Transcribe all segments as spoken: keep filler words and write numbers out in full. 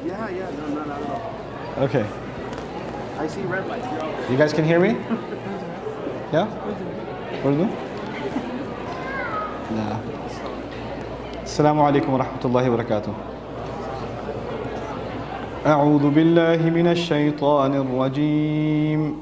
Yeah, yeah, no, no, not at all. Okay. I see red lights. You're all You guys can hear me? Yeah? Urdu? Nah. Assalamu alaikum wa rahmatullahi wa barakatuh. أعوذ بالله من الشيطان الرجيم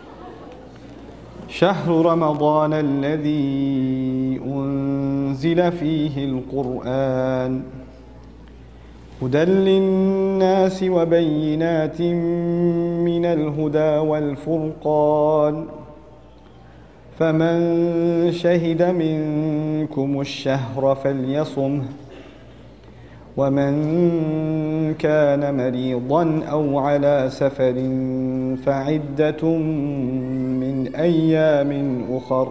شهر رمضان الذي أنزل فيه القرآن هدى للناس وبينات من الهدى والفرقان فمن شهد منكم الشهر فليصمه ومن كان مريضا أو على سفر فعدة من أيام أخر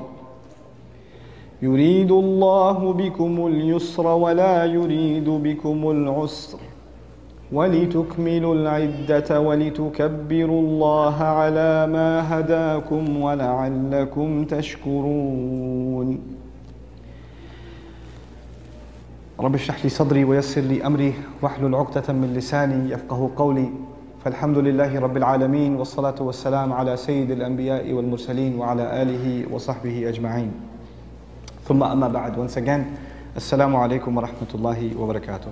يريد الله بكم اليسر ولا يريد بكم العسر ولتكملوا العدة ولتكبروا الله على ما هداكم ولعلكم تشكرون رب اشرح لي صدري ويسر لي أمري واحلل عقدة من لساني يفقه قولي فالحمد لله رب العالمين والصلاة والسلام على سيد الأنبياء والمرسلين وعلى آله وصحبه أجمعين ثم أما بعد. Once again, Assalamu alaikum wa rahmatullahi wa barakatuh.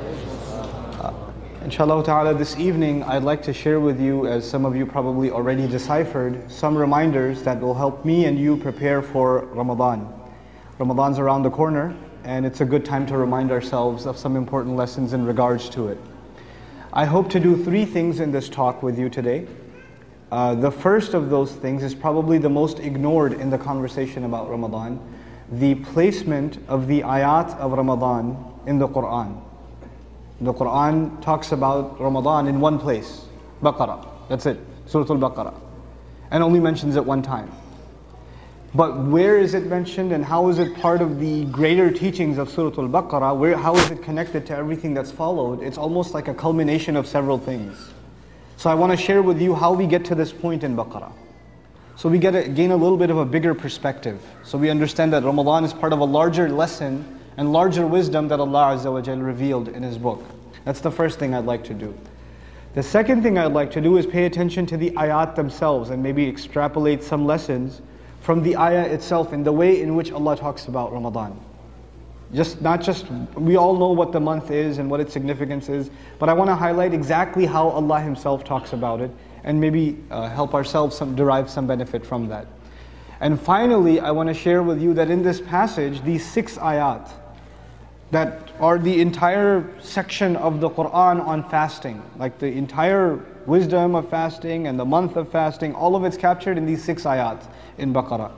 Uh, inshallah ta'ala, this evening I'd like to share with you, as some of you probably already deciphered, some reminders that will help me and you prepare for Ramadan. Ramadan's around the corner, and it's a good time to remind ourselves of some important lessons in regards to it. I hope to do three things in this talk with you today. Uh, the first of those things is probably the most ignored in the conversation about Ramadan: the placement of the ayat of Ramadan in the Quran. The Quran talks about Ramadan in one place, Baqarah. That's it, Surah Al-Baqarah, and only mentions it one time. But where is it mentioned, and how is it part of the greater teachings of Surah Al-Baqarah? Where, how is it connected to everything that's followed? It's almost like a culmination of several things. So I want to share with you how we get to this point in Baqarah. So we get a, gain a little bit of a bigger perspective. So we understand that Ramadan is part of a larger lesson and larger wisdom that Allah Azza wa Jal revealed in His book. That's the first thing I'd like to do. The second thing I'd like to do is pay attention to the ayat themselves and maybe extrapolate some lessons from the ayah itself in the way in which Allah talks about Ramadan. Just not just, we all know what the month is and what its significance is, but I want to highlight exactly how Allah Himself talks about it, and maybe uh, help ourselves some, derive some benefit from that. And finally, I want to share with you that in this passage, these six ayat that are the entire section of the Quran on fasting, like the entire wisdom of fasting and the month of fasting, all of it's captured in these six ayat in Baqarah.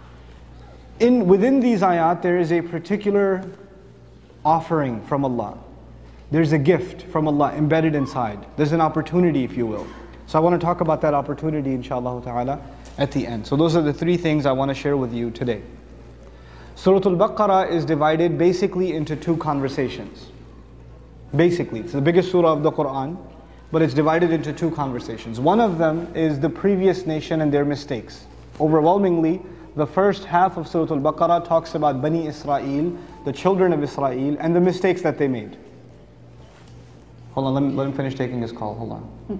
In, within these ayat, there is a particular offering from Allah. There's a gift from Allah embedded inside. There's an opportunity, if you will. So I want to talk about that opportunity, inshallah ta'ala, at the end. So those are the three things I want to share with you today. Surah Al-Baqarah is divided basically into two conversations. Basically, it's the biggest surah of the Quran, but it's divided into two conversations. One of them is the previous nation and their mistakes. Overwhelmingly, the first half of Surah Al-Baqarah talks about Bani Israel, the children of Israel, and the mistakes that they made. Hold on, let, me, let him finish taking his call, hold on.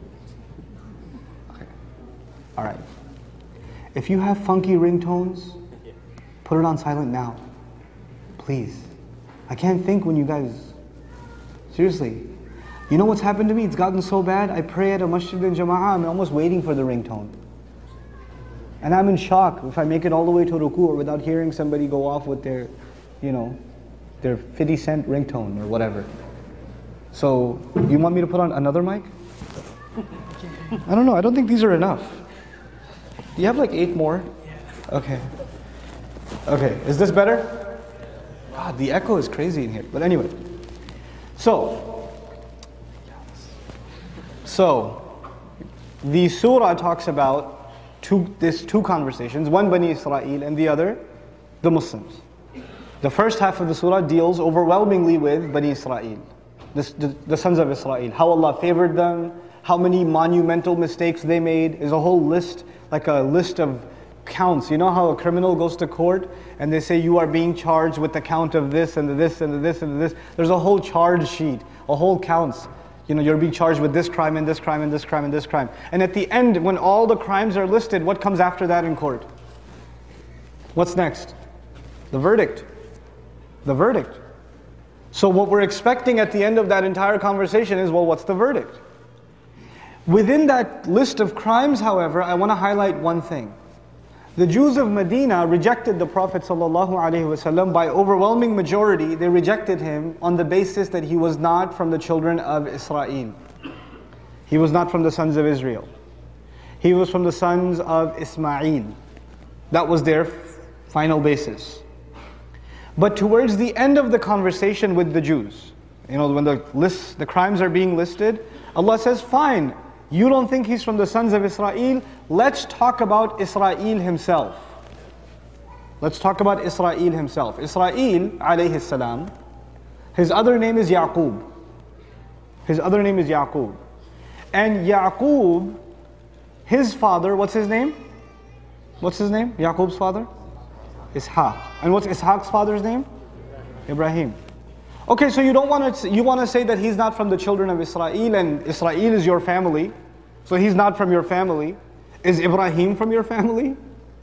All right. If you have funky ringtones, put it on silent now. Please. I can't think when you guys... Seriously. You know what's happened to me? It's gotten so bad. I pray at a masjid in Jama'ah, I'm almost waiting for the ringtone. And I'm in shock if I make it all the way to ruku or without hearing somebody go off with their, you know, their fifty cent ringtone or whatever. So, you want me to put on another mic? I don't know. I don't think these are enough. Do you have like eight more? Yeah. Okay. Okay, is this better? God, the echo is crazy in here. But anyway. So, so the surah talks about two, this two conversations. One Bani Israel and the other the Muslims. The first half of the surah deals overwhelmingly with Bani Israel, the, the, the sons of Israel. How Allah favored them, how many monumental mistakes they made. Is a whole list, like a list of counts. You know how a criminal goes to court and they say you are being charged with the count of this and the this and the this and the this. There's a whole charge sheet, a whole counts. You know, you're being charged with this crime and this crime and this crime and this crime. And at the end, when all the crimes are listed, what comes after that in court? What's next? The verdict. The verdict. So what we're expecting at the end of that entire conversation is, well, what's the verdict? Within that list of crimes, however, I want to highlight one thing. The Jews of Medina rejected the Prophet ﷺ by overwhelming majority. They rejected him on the basis that he was not from the children of Israel. He was not from the sons of Israel. He was from the sons of Ismail. That was their final basis. But towards the end of the conversation with the Jews, you know, when the lists, the crimes are being listed, Allah says, fine, you don't think he's from the sons of Israel? Let's talk about Israel himself. Let's talk about Israel himself. Israel, alayhi salam, his other name is Yaqub. His other name is Yaqub. And Yaqub, his father, what's his name? What's his name? Yaqub's father? Ishaq. And what's Ishaq's father's name? Ibrahim. Okay, so you don't want to you want to say that he's not from the children of Israel, and Israel is your family, so he's not from your family. Is Ibrahim from your family?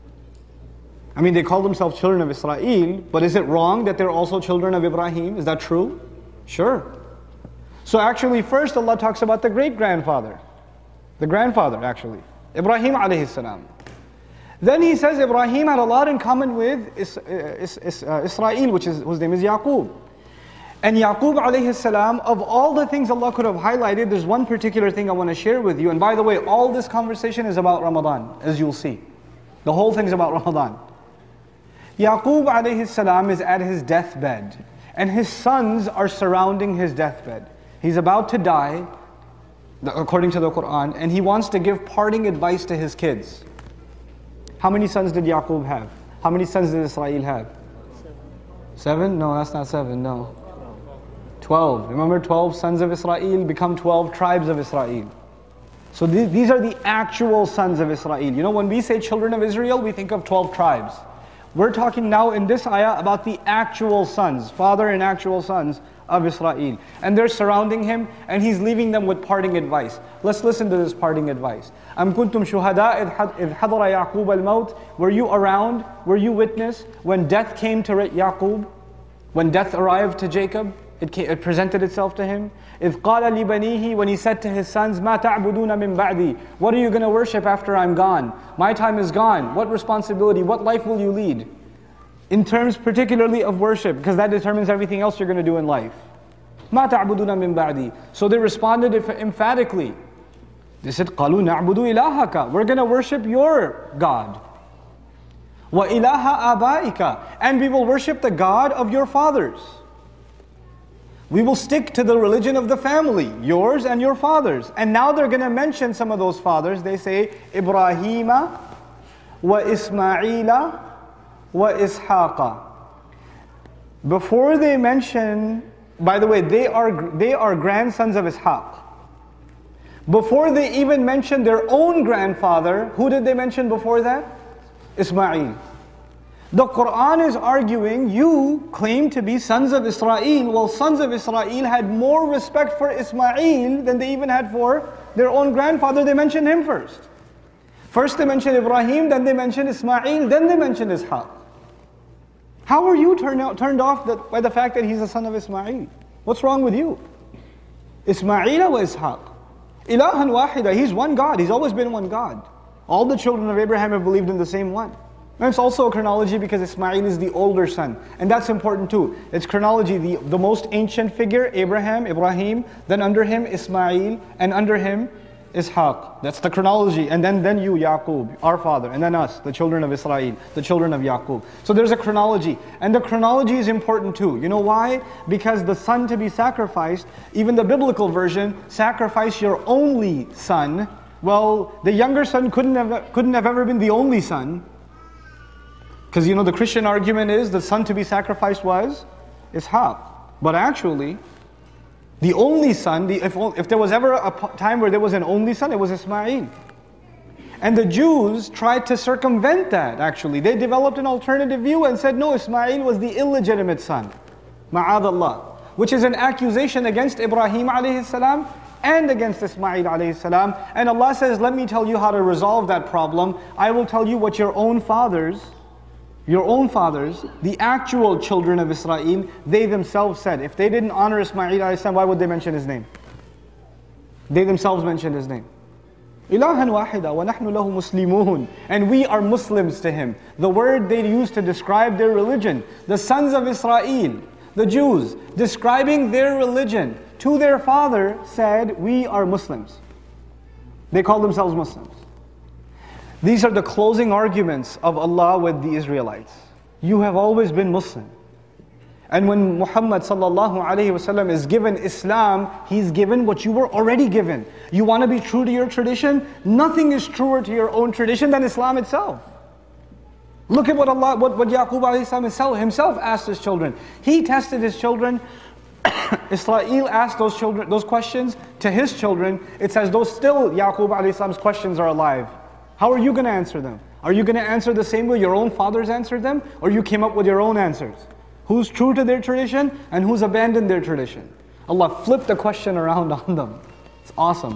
I mean, they call themselves children of Israel, but is it wrong that they're also children of Ibrahim? Is that true? Sure. So actually, first Allah talks about the great-grandfather. The grandfather, actually. Ibrahim alayhi salam. Then he says Ibrahim had a lot in common with Is, Is, Is, uh, Israel, which is, whose name is Yaqub. And Yaqub alayhi salam, of all the things Allah could have highlighted, there's one particular thing I want to share with you. And by the way, all this conversation is about Ramadan, as you'll see. The whole thing is about Ramadan. Yaqub alayhi salam is at his deathbed, and his sons are surrounding his deathbed. He's about to die, according to the Quran, and he wants to give parting advice to his kids. How many sons did Yaqub have? How many sons did Israel have? Seven. Seven? No, that's not seven, no. Twelve. Remember, twelve sons of Israel become twelve tribes of Israel. So th- these are the actual sons of Israel. You know, when we say children of Israel, we think of twelve tribes. We're talking now in this ayah about the actual sons, father and actual sons of Israel. And they're surrounding him, and he's leaving them with parting advice. Let's listen to this parting advice. أَمْ كُنْتُمْ شُهَدَاءَ إِذْ حَضَرَ يَعْقُوبَ الْمَوْتِ Were you around? Were you witness when death came to Yaqub? When death arrived to Jacob? It, came, it presented itself to him. إِذْ قَالَ لِبَنِيهِ When he said to his sons, مَا تَعْبُدُونَ مِن بَعْدِي What are you going to worship after I'm gone? My time is gone. What responsibility, what life will you lead? In terms particularly of worship, because that determines everything else you're going to do in life. مَا تَعْبُدُونَ مِن بَعْدِي So they responded emphatically. They said, قَالُوا نَعْبُدُ إِلَهَكَ We're going to worship your God. وَإِلَهَ آبَائِكَ And we will worship the God of your fathers. We will stick to the religion of the family, yours and your fathers. And now they're going to mention some of those fathers. They say, Ibrahim wa Ismaila wa Ishaqa. Before they mention, by the way, they are, they are grandsons of Ishaq. Before they even mention their own grandfather, who did they mention before that? Ismail. The Quran is arguing, you claim to be sons of Israel. Well, sons of Israel had more respect for Ismail than they even had for their own grandfather. They mentioned him first. First they mentioned Ibrahim, then they mentioned Ismail, then they mentioned Ishaq. How are you turned, out, turned off that, by the fact that he's a son of Ismail? What's wrong with you? Ismail wa Ishaq. Ilahan wahida, he's one God, he's always been one God. All the children of Abraham have believed in the same one. And it's also a chronology because Ismail is the older son. And that's important too. It's chronology, the, the most ancient figure, Abraham, Ibrahim, then under him Ismail, and under him Ishaq. That's the chronology. And then, then you, Yaqub, our father, and then us, the children of Israel, the children of Yaqub. So there's a chronology. And the chronology is important too. You know why? Because the son to be sacrificed, even the biblical version, sacrifice your only son. Well, the younger son couldn't have, couldn't have ever been the only son. Because you know the Christian argument is the son to be sacrificed was Ishaq. But actually, the only son, the, if, if there was ever a time where there was an only son, it was Ismail. And the Jews tried to circumvent that actually. They developed an alternative view and said, no, Ismail was the illegitimate son. Ma'adallah. Which is an accusation against Ibrahim alayhi salam and against Ismail alayhi salam. And Allah says, let me tell you how to resolve that problem. I will tell you what your own fathers, your own fathers, the actual children of Israel, they themselves said. If they didn't honor Ismail alayhi salam, why would they mention his name? They themselves mentioned his name. Ilahan wahida wa nahnu lahu muslimun. And we are Muslims to him. The word they used to describe their religion. The sons of Israel, the Jews, describing their religion to their father, said, we are Muslims. They called themselves Muslims. These are the closing arguments of Allah with the Israelites. You have always been Muslim. And when Muhammad sallallahu alayhi wasallam is given Islam, he's given what you were already given. You want to be true to your tradition? Nothing is truer to your own tradition than Islam itself. Look at what Allah, what, what Yaqub alayhi salam himself asked his children. He tested his children. Israel asked those children those questions to his children. It says those still Yaqub alayhi salam's questions are alive. How are you going to answer them? Are you going to answer the same way your own fathers answered them? Or you came up with your own answers? Who's true to their tradition and who's abandoned their tradition? Allah flipped the question around on them. It's awesome.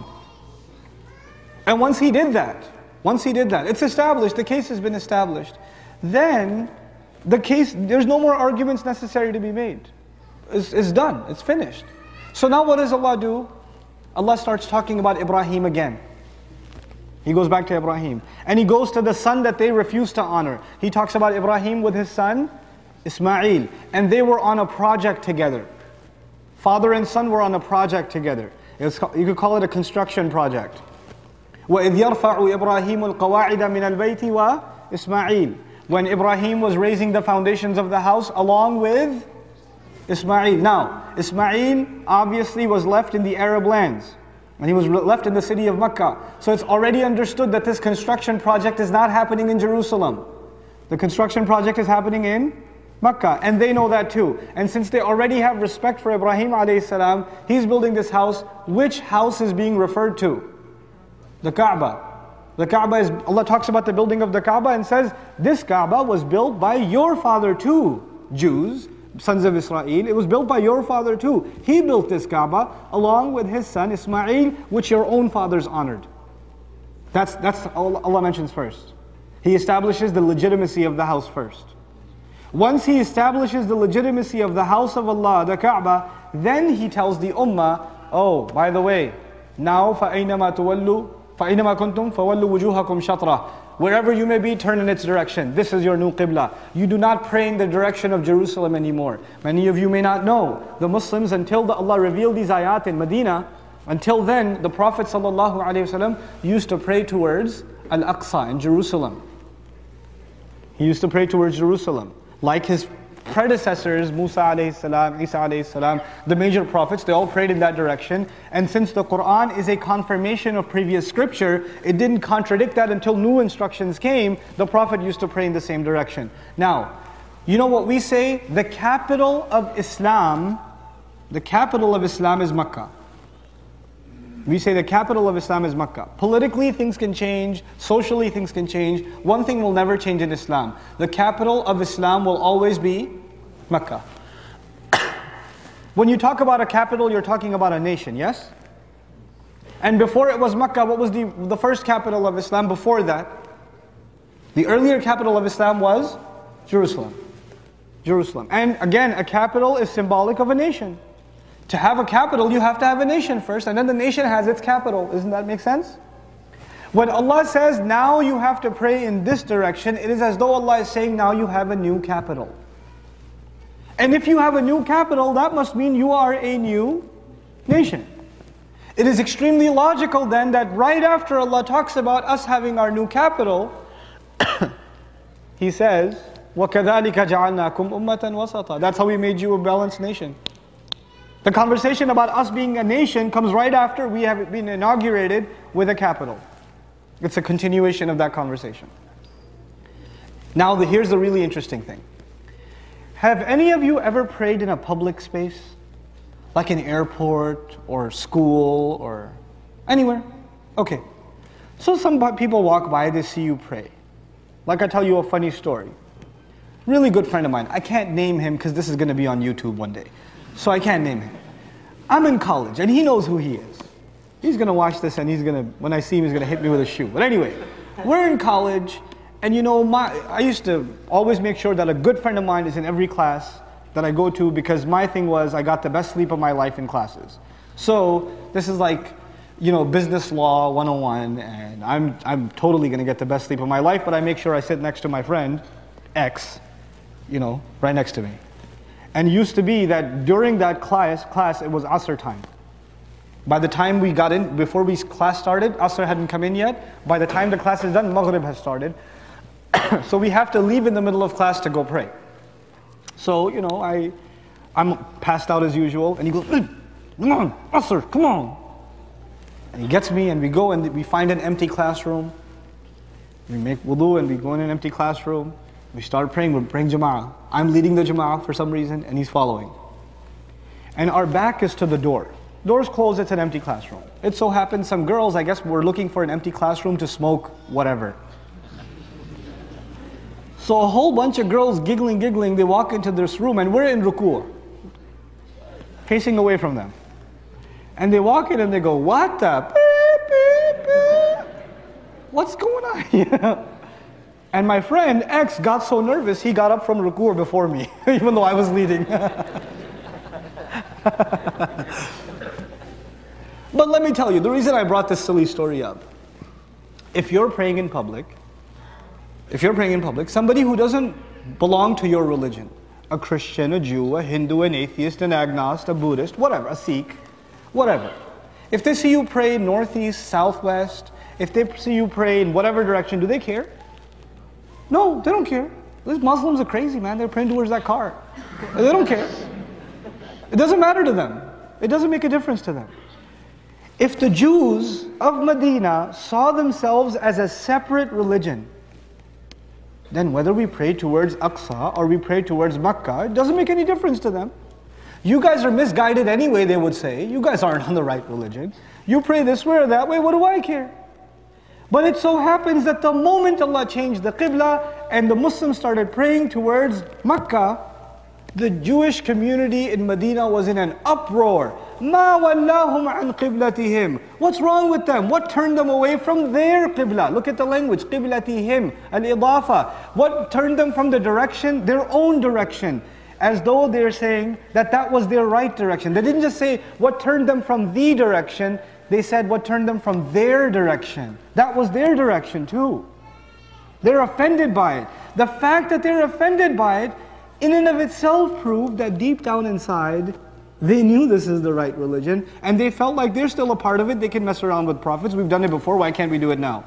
And once He did that, once He did that, it's established, the case has been established. Then, the case, there's no more arguments necessary to be made. It's, it's done, it's finished. So now what does Allah do? Allah starts talking about Ibrahim again. He goes back to Ibrahim. And He goes to the son that they refused to honor. He talks about Ibrahim with his son, Ismail, and they were on a project together. Father and son were on a project together. It's, you could call it a construction project. وَإِذْ يَرْفَعُ إِبْرَاهِيمُ الْقَوَاعِدَ مِنَ الْبَيْتِ وَإِسْمَاعِيلُ. When Ibrahim was raising the foundations of the house along with Ismail. Now, Ismail obviously was left in the Arab lands. And he was left in the city of Mecca. So it's already understood that this construction project is not happening in Jerusalem. The construction project is happening in Makkah, and they know that too. And since they already have respect for Ibrahim alayhi salam, he's building this house. Which house is being referred to? The Kaaba. The Kaaba is, Allah talks about the building of the Kaaba and says, this Kaaba was built by your father too, Jews, sons of Israel. It was built by your father too. He built this Kaaba along with his son Ismail, which your own fathers honored. That's, that's all Allah mentions first. He establishes the legitimacy of the house first. Once He establishes the legitimacy of the house of Allah, the Kaaba, then He tells the Ummah, oh, by the way, now فَأَيْنَمَا تُوَلُّوا فَأَيْنَمَا كُنْتُمْ فَوَلُّوا وُجُوهَكُمْ شَطْرَةً. Wherever you may be, turn in its direction. This is your new Qibla. You do not pray in the direction of Jerusalem anymore. Many of you may not know, the Muslims, until the Allah revealed these ayat in Medina, until then, the Prophet ﷺ used to pray towards Al-Aqsa in Jerusalem. He used to pray towards Jerusalem. Like his predecessors, Musa alayhi salam, Isa alayhi salam, the major prophets, they all prayed in that direction. And since the Quran is a confirmation of previous scripture, it didn't contradict that until new instructions came. The Prophet used to pray in the same direction. Now, you know what we say? The capital of Islam, the capital of Islam is Makkah. We say the capital of Islam is Makkah. Politically, things can change. Socially, things can change. One thing will never change in Islam. The capital of Islam will always be Makkah. When you talk about a capital, you're talking about a nation, yes? And before it was Makkah, what was the, the first capital of Islam before that? The earlier capital of Islam was Jerusalem. Jerusalem. And again, a capital is symbolic of a nation. To have a capital, you have to have a nation first, and then the nation has its capital. Doesn't that make sense? When Allah says, now you have to pray in this direction, it is as though Allah is saying, now you have a new capital. And if you have a new capital, that must mean you are a new nation. It is extremely logical then that right after Allah talks about us having our new capital, He says, وَكَذَلِكَ جَعَلْنَاكُمْ أُمَّةً وَسَطًا. That's how we made you a balanced nation. The conversation about us being a nation comes right after we have been inaugurated with a capital. It's a continuation of that conversation. Now, the, here's the really interesting thing. Have any of you ever prayed in a public space? Like an airport or school or anywhere? Okay. So some people walk by, they see you pray. Like I tell you a funny story. Really good friend of mine. I can't name him because this is going to be on YouTube one day. So I can't name him. I'm in college and he knows who he is. He's going to watch this and he's going to, when I see him, he's going to hit me with a shoe. But anyway, we're in college. And you know, my I used to always make sure that a good friend of mine is in every class that I go to, because my thing was I got the best sleep of my life in classes. So this is like, you know, business law one oh one, and I'm I'm totally going to get the best sleep of my life, but I make sure I sit next to my friend X, you know, right next to me. And it used to be that during that class, class it was Asr time. By the time we got in, before we class started, Asr hadn't come in yet. By the time the class is done, Maghrib has started. So we have to leave in the middle of class to go pray. So, you know, I, I'm passed out as usual, and he goes, come on, Asr, come on. And he gets me, and we go and we find an empty classroom. We make wudu and we go in an empty classroom. We start praying, we're praying Jama'ah. I'm leading the Jama'ah for some reason, and he's following. And our back is to the door. Door's closed, it's an empty classroom. It so happens some girls, I guess, were looking for an empty classroom to smoke whatever. So a whole bunch of girls giggling, giggling, they walk into this room and we're in ruku', facing away from them. And they walk in and they go, what the? Beep, beep, beep. What's going on here? And my friend X got so nervous, he got up from ruku' before me, even though I was leading. But let me tell you, the reason I brought this silly story up, if you're praying in public, If you're praying in public, somebody who doesn't belong to your religion, a Christian, a Jew, a Hindu, an atheist, an agnostic, a Buddhist, whatever, a Sikh, whatever. If they see you pray northeast, southwest, if they see you pray in whatever direction, do they care? No, they don't care. These Muslims are crazy, man. They're praying towards that car. They don't care. It doesn't matter to them. It doesn't make a difference to them. If the Jews of Medina saw themselves as a separate religion, then whether we pray towards Aqsa or we pray towards Makkah, it doesn't make any difference to them. You guys are misguided anyway, they would say. You guys aren't on the right religion. You pray this way or that way, what do I care? But it so happens that the moment Allah changed the Qibla and the Muslims started praying towards Makkah, the Jewish community in Medina was in an uproar. مَا وَلَّاهُمْ عَنْ قِبْلَتِهِمْ. What's wrong with them? What turned them away from their Qibla? Look at the language, قِبْلَتِهِمْ, al-idafa. What turned them from the direction? Their own direction. As though they're saying that that was their right direction. They didn't just say what turned them from the direction. They said what turned them from their direction. That was their direction too. They're offended by it. The fact that they're offended by it in and of itself proved that deep down inside, they knew this is the right religion, and they felt like they're still a part of it. They can mess around with prophets. We've done it before, why can't we do it now?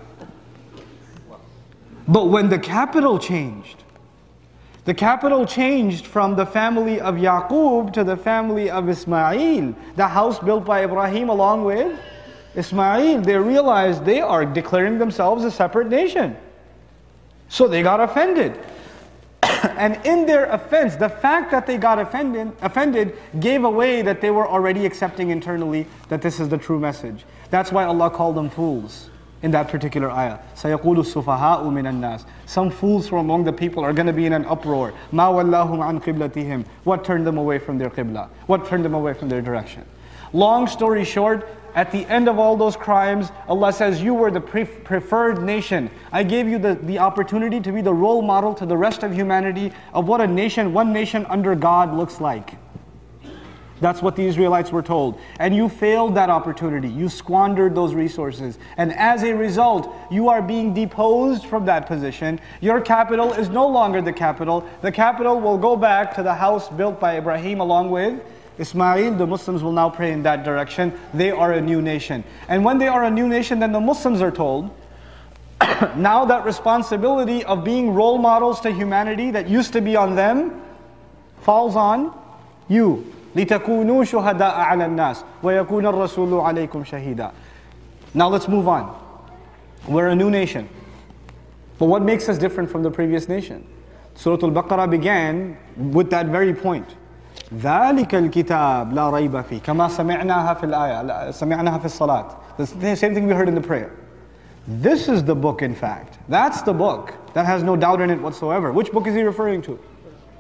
But when the capital changed, the capital changed from the family of Yaqub to the family of Ismail, the house built by Ibrahim along with Ismail, they realized they are declaring themselves a separate nation. So they got offended. And in their offense, the fact that they got offended, offended gave away that they were already accepting internally that this is the true message. That's why Allah called them fools in that particular ayah. سَيَقُولُ السُّفَهَاءُ مِنَ النَّاسِ. Some fools from among the people are going to be in an uproar. مَا وَلَّاهُمْ عَنْ قِبْلَتِهِمْ. What turned them away from their qibla? What turned them away from their direction? Long story short, at the end of all those crimes, Allah says, you were the pre preferred nation. I gave you the, the opportunity to be the role model to the rest of humanity of what a nation, one nation under God looks like. That's what the Israelites were told. And you failed that opportunity. You squandered those resources. And as a result, you are being deposed from that position. Your capital is no longer the capital. The capital will go back to the house built by Ibrahim along with Ismail. The Muslims will now pray in that direction. They are a new nation. And when they are a new nation, then the Muslims are told, now that responsibility of being role models to humanity that used to be on them falls on you. لِتَكُونُوا شُهَدَاءَ عَلَى النَّاسِ وَيَكُونَ الرَّسُولُ عَلَيْكُمْ شَهِيدًا. Now let's move on. We're a new nation. But what makes us different from the previous nation? Surah Al-Baqarah began with that very point. ذَلِكَ الْكِتَابِ لَا رَيْبَ فِيهِ كَمَا سَمِعْنَاهَا فِي الْآيَةِ سَمِعْنَاهَا فِي الصَّلَاةِ. The same thing we heard in the prayer. This is the book, in fact. That's the book that has no doubt in it whatsoever. Which book is he referring to?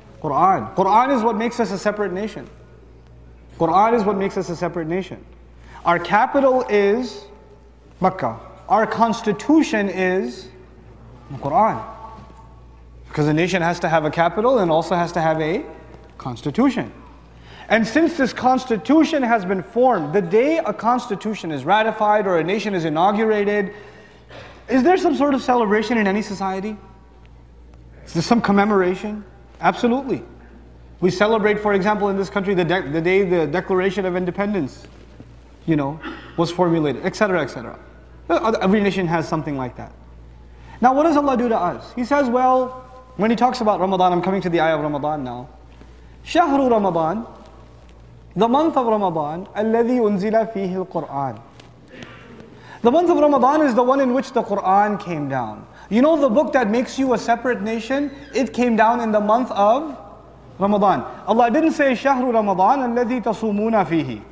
Quran. Quran is what makes us a separate nation. Quran is what makes us a separate nation. Our capital is Makkah. Our constitution is the Quran. Because a nation has to have a capital and also has to have a constitution. And since this constitution has been formed, the day a constitution is ratified or a nation is inaugurated, is there some sort of celebration in any society? Is there some commemoration? Absolutely. We celebrate, for example, in this country, the, de- the day the Declaration of Independence, you know, was formulated, et cetera, et cetera. Every nation has something like that. Now, what does Allah do to us? He says, well, when He talks about Ramadan, I'm coming to the ayah of Ramadan now. Shahru Ramadan, the month of Ramadan, alladhi unzila fihi al-Qur'an. The month of Ramadan is the one in which the Qur'an came down. You know the book that makes you a separate nation? It came down in the month of Ramadan. Allah didn't say Shahru Ramadan alladhi tasumuna fihi.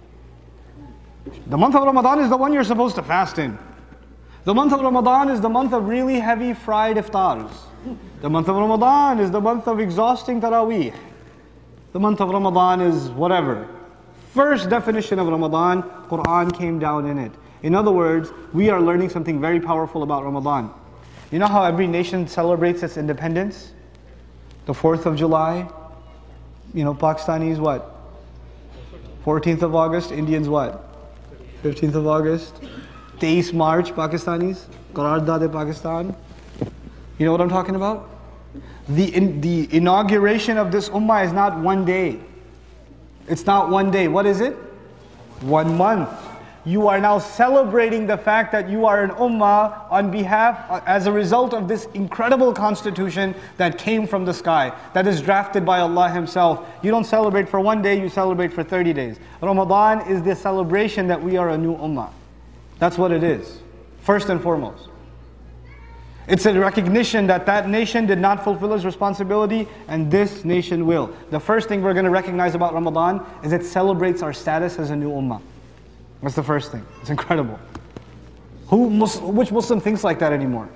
The month of Ramadan is the one you're supposed to fast in. The month of Ramadan is the month of really heavy fried iftars. The month of Ramadan is the month of exhausting taraweeh. The month of Ramadan is whatever. First definition of Ramadan, Qur'an came down in it. In other words, we are learning something very powerful about Ramadan. You know how every nation celebrates its independence? The fourth of July. You know, Pakistanis what? fourteenth of August. Indians what? fifteenth of August. twenty-eighth of March, Pakistanis. Qaraardad-e-Pakistan. You know what I'm talking about? The, in, the inauguration of this ummah is not one day. It's not one day. What is it? One month. You are now celebrating the fact that you are an ummah on behalf, as a result of this incredible constitution that came from the sky, that is drafted by Allah Himself. You don't celebrate for one day, you celebrate for thirty days. Ramadan is the celebration that we are a new ummah. That's what it is, first and foremost. It's a recognition that that nation did not fulfill its responsibility and this nation will. The first thing we're going to recognize about Ramadan is it celebrates our status as a new ummah. That's the first thing. It's incredible. Who, which Muslim thinks like that anymore?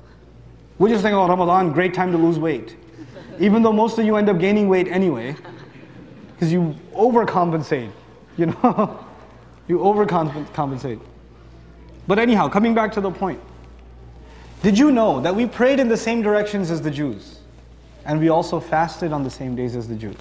We just think, oh, Ramadan, great time to lose weight. Even though most of you end up gaining weight anyway, because you overcompensate, you know? You overcompensate. But anyhow, coming back to the point. Did you know that we prayed in the same directions as the Jews? And we also fasted on the same days as the Jews.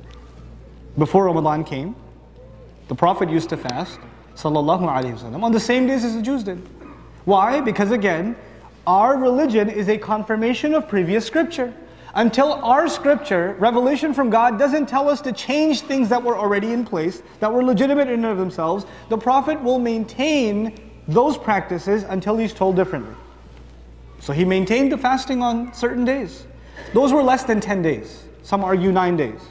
Before Ramadan came, the Prophet used to fast, sallallahu alaihi wasallam, on the same days as the Jews did. Why? Because again, our religion is a confirmation of previous scripture. Until our scripture, revelation from God, doesn't tell us to change things that were already in place, that were legitimate in and of themselves, the Prophet will maintain those practices until he's told differently. So he maintained the fasting on certain days. Those were less than ten days. Some argue nine days.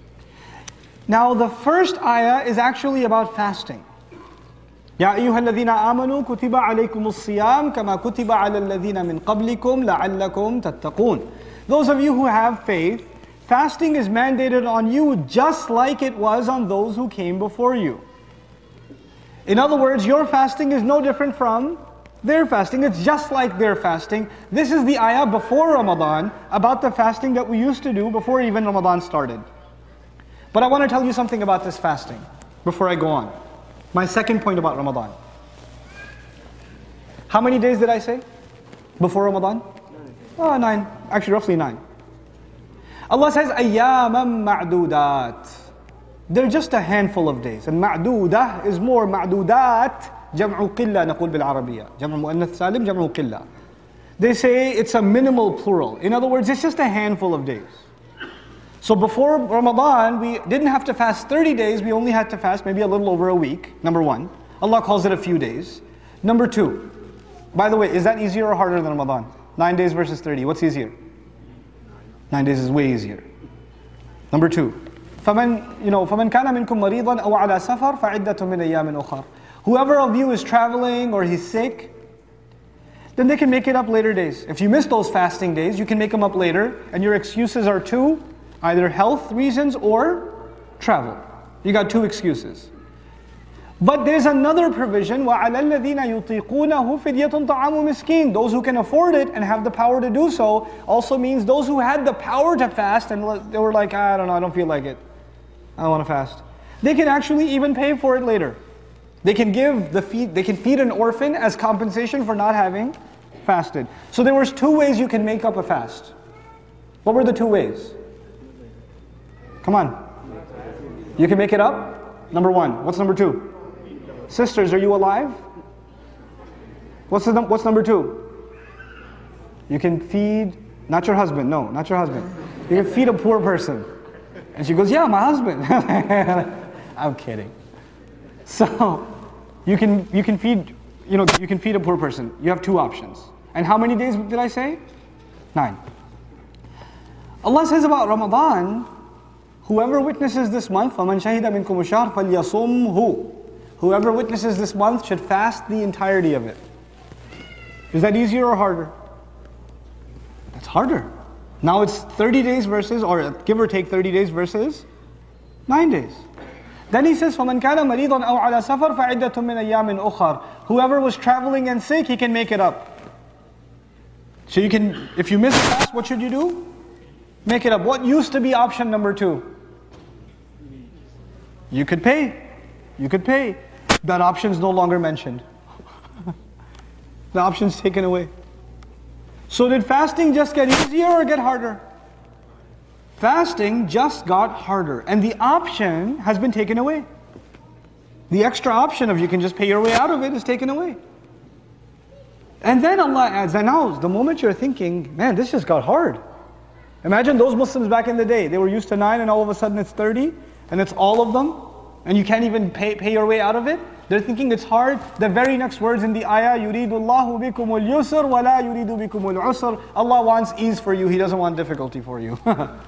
Now the first ayah is actually about fasting. يَا أَيُّهَا الَّذِينَ آمَنُوا كُتِبَ عَلَيْكُمُ الصِّيَامُ كَمَا كُتِبَ عَلَى الَّذِينَ مِنْ قَبْلِكُمْ لَعَلَّكُمْ تَتَّقُونَ. Those of you who have faith, fasting is mandated on you just like it was on those who came before you. In other words, your fasting is no different from their fasting. It's just like their fasting. This is the ayah before Ramadan about the fasting that we used to do before even Ramadan started. But I want to tell you something about this fasting before I go on. My second point about Ramadan. How many days did I say before Ramadan? Oh, nine. Actually, roughly nine. Allah says, أَيَّامًا مَعْدُودَاتٍ. They're just a handful of days. And ma'dudah is more. Ma'dudat, jam'u qilla naqul bil Arabiya. Jam'u mu'annath salim, jam'u qilla. They say it's a minimal plural. In other words, it's just a handful of days. So before Ramadan, we didn't have to fast thirty days, we only had to fast maybe a little over a week, number one. Allah calls it a few days. Number two, by the way, is that easier or harder than Ramadan? Nine days versus thirty, what's easier? Nine days is way easier. Number two, فَمَنْ, you know, فَمَنْ كَانَ مِنْكُمْ مَرِيضًا أَوْ عَلَى سَفَرٍ فَعِدَّةٌ مِنْ أَيَّامٍ أُخَرٍ. Whoever of you is traveling or he's sick, then they can make it up later days. If you miss those fasting days, you can make them up later, and your excuses are two, either health reasons or travel. You got two excuses. But there's another provision, وَعَلَى الَّذِينَ يُطِيقُونَهُ فِدْيَةٌ طَعَامُ مِسْكِينٍ. Those who can afford it and have the power to do so, also means those who had the power to fast and they were like, I don't know, I don't feel like it. I don't want to fast. They can actually even pay for it later. They can give the feed, they can feed an orphan as compensation for not having fasted. So there was two ways you can make up a fast. What were the two ways? Come on. You can make it up? Number one. What's number two? Sisters, are you alive? What's the, what's number two? You can feed, not your husband, no, not your husband. You can feed a poor person. And she goes, yeah, my husband. I'm kidding. So, you can you can feed, you know, you can feed a poor person. You have two options. And how many days did I say? Nine. Allah says about Ramadan, whoever witnesses this month, فَمَنْ شَهِدَ مِنْكُمُ الشَّهْرَ فَلْيَصُمْهُ. Whoever witnesses this month should fast the entirety of it. Is that easier or harder? That's harder. Now it's thirty days versus, or give or take thirty days versus nine days. Then he says, فَمَنْ كَانَ مَرِيضًا أَوْ عَلَى سَفَرٍ فَعِدَّةٌ مِّنْ أَيَّامٍ أُخَرٍ. Whoever was traveling and sick, he can make it up. So you can, if you miss a fast, what should you do? Make it up. What used to be option number two? You could pay. You could pay. That option is no longer mentioned. The option's taken away. So did fasting just get easier or get harder? Fasting just got harder. And the option has been taken away. The extra option of you can just pay your way out of it is taken away. And then Allah adds, and now the moment you're thinking, man, this just got hard. Imagine those Muslims back in the day. They were used to nine and all of a sudden it's thirty. And it's all of them. And you can't even pay, pay your way out of it. They're thinking it's hard. The very next words in the ayah, يُرِيدُ اللَّهُ بِكُمُ الْيُسْرَ وَلَا يُرِيدُ بِكُمُ الْعُسْرَ. Allah wants ease for you. He doesn't want difficulty for you.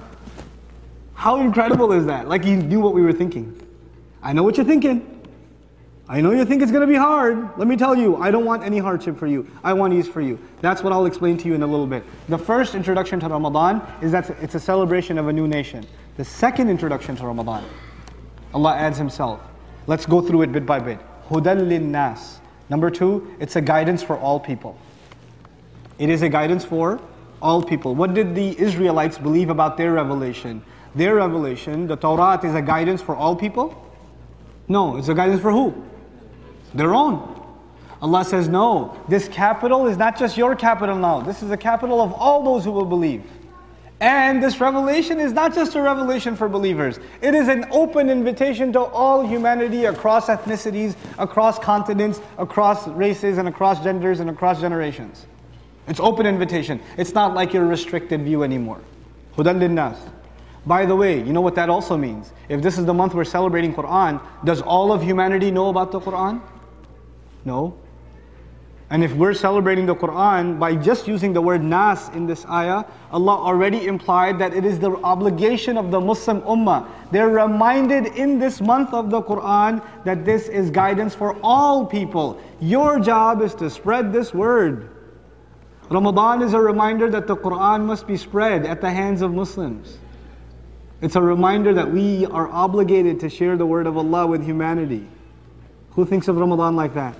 How incredible is that? Like He knew what we were thinking. I know what you're thinking. I know you think it's going to be hard. Let me tell you, I don't want any hardship for you. I want ease for you. That's what I'll explain to you in a little bit. The first introduction to Ramadan is that it's a celebration of a new nation. The second introduction to Ramadan, Allah adds Himself. Let's go through it bit by bit. Hudan lin-nas. Number two, it's a guidance for all people. It is a guidance for all people. What did the Israelites believe about their revelation? Their revelation, the Torah, is a guidance for all people? No, it's a guidance for who? Their own. Allah says, no, this capital is not just your capital now. This is the capital of all those who will believe. And this revelation is not just a revelation for believers. It is an open invitation to all humanity across ethnicities, across continents, across races, and across genders, and across generations. It's open invitation. It's not like your restricted view anymore. Hudan lin-nas. By the way, you know what that also means? If this is the month we're celebrating Quran, does all of humanity know about the Quran? No. And if we're celebrating the Quran by just using the word nas in this ayah, Allah already implied that it is the obligation of the Muslim ummah. They're reminded in this month of the Quran that this is guidance for all people. Your job is to spread this word. Ramadan is a reminder that the Quran must be spread at the hands of Muslims. It's a reminder that we are obligated to share the word of Allah with humanity. Who thinks of Ramadan like that?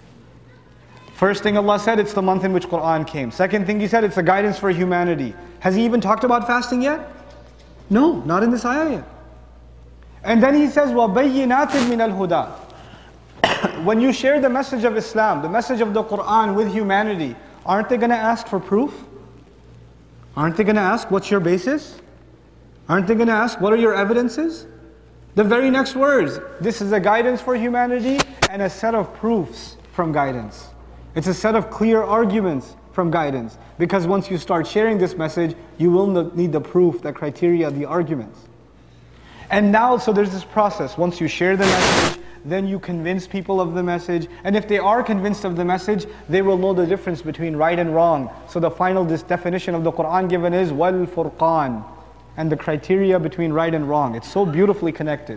First thing Allah said, it's the month in which Quran came. Second thing He said, it's a guidance for humanity. Has He even talked about fasting yet? No, not in this ayah yet. And then He says, وَبَيِّنَاتٍ مِّنَ الْهُدَى. When you share the message of Islam, the message of the Quran with humanity, aren't they going to ask for proof? Aren't they going to ask, what's your basis? Aren't they going to ask, what are your evidences? The very next words, this is a guidance for humanity and a set of proofs from guidance. It's a set of clear arguments from guidance. Because once you start sharing this message, you will need the proof, the criteria, the arguments. And now, so there's this process. Once you share the message, then you convince people of the message. And if they are convinced of the message, they will know the difference between right and wrong. So the final this definition of the Quran given is wal furqan. And the criteria between right and wrong. It's so beautifully connected.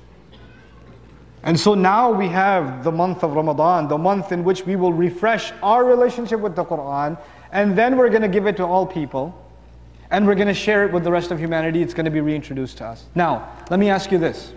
And so now we have the month of Ramadan, the month in which we will refresh our relationship with the Quran, and then we're going to give it to all people, and we're going to share it with the rest of humanity. It's going to be reintroduced to us. Now, let me ask you this.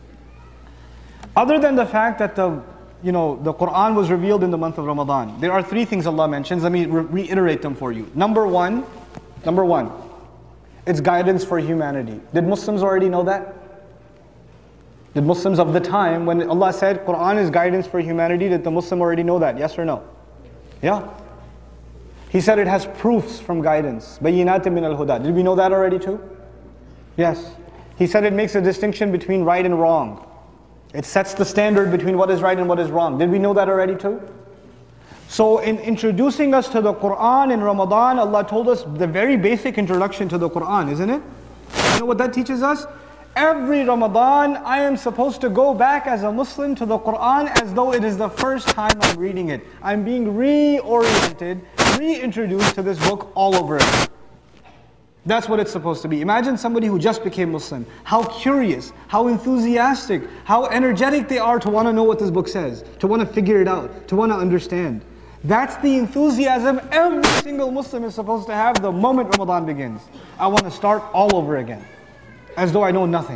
Other than the fact that the, you know, the Quran was revealed in the month of Ramadan, there are three things Allah mentions. Let me re- reiterate them for you. Number one, number one, it's guidance for humanity. Did Muslims already know that? Did Muslims of the time, when Allah said Quran is guidance for humanity, did the Muslim already know that? Yes or no? Yeah. He said it has proofs from guidance. بَيِّنَاتٍ مِّنَ الْهُدَى. Did we know that already too? Yes. He said it makes a distinction between right and wrong. It sets the standard between what is right and what is wrong. Did we know that already too? So in introducing us to the Quran in Ramadan, Allah told us the very basic introduction to the Quran, isn't it? You know what that teaches us? Every Ramadan, I am supposed to go back as a Muslim to the Quran as though it is the first time I'm reading it. I'm being reoriented, reintroduced to this book all over again. That's what it's supposed to be. Imagine somebody who just became Muslim. How curious, how enthusiastic, how energetic they are to want to know what this book says, to want to figure it out, to want to understand. That's the enthusiasm every single Muslim is supposed to have the moment Ramadan begins. I want to start all over again, as though I know nothing.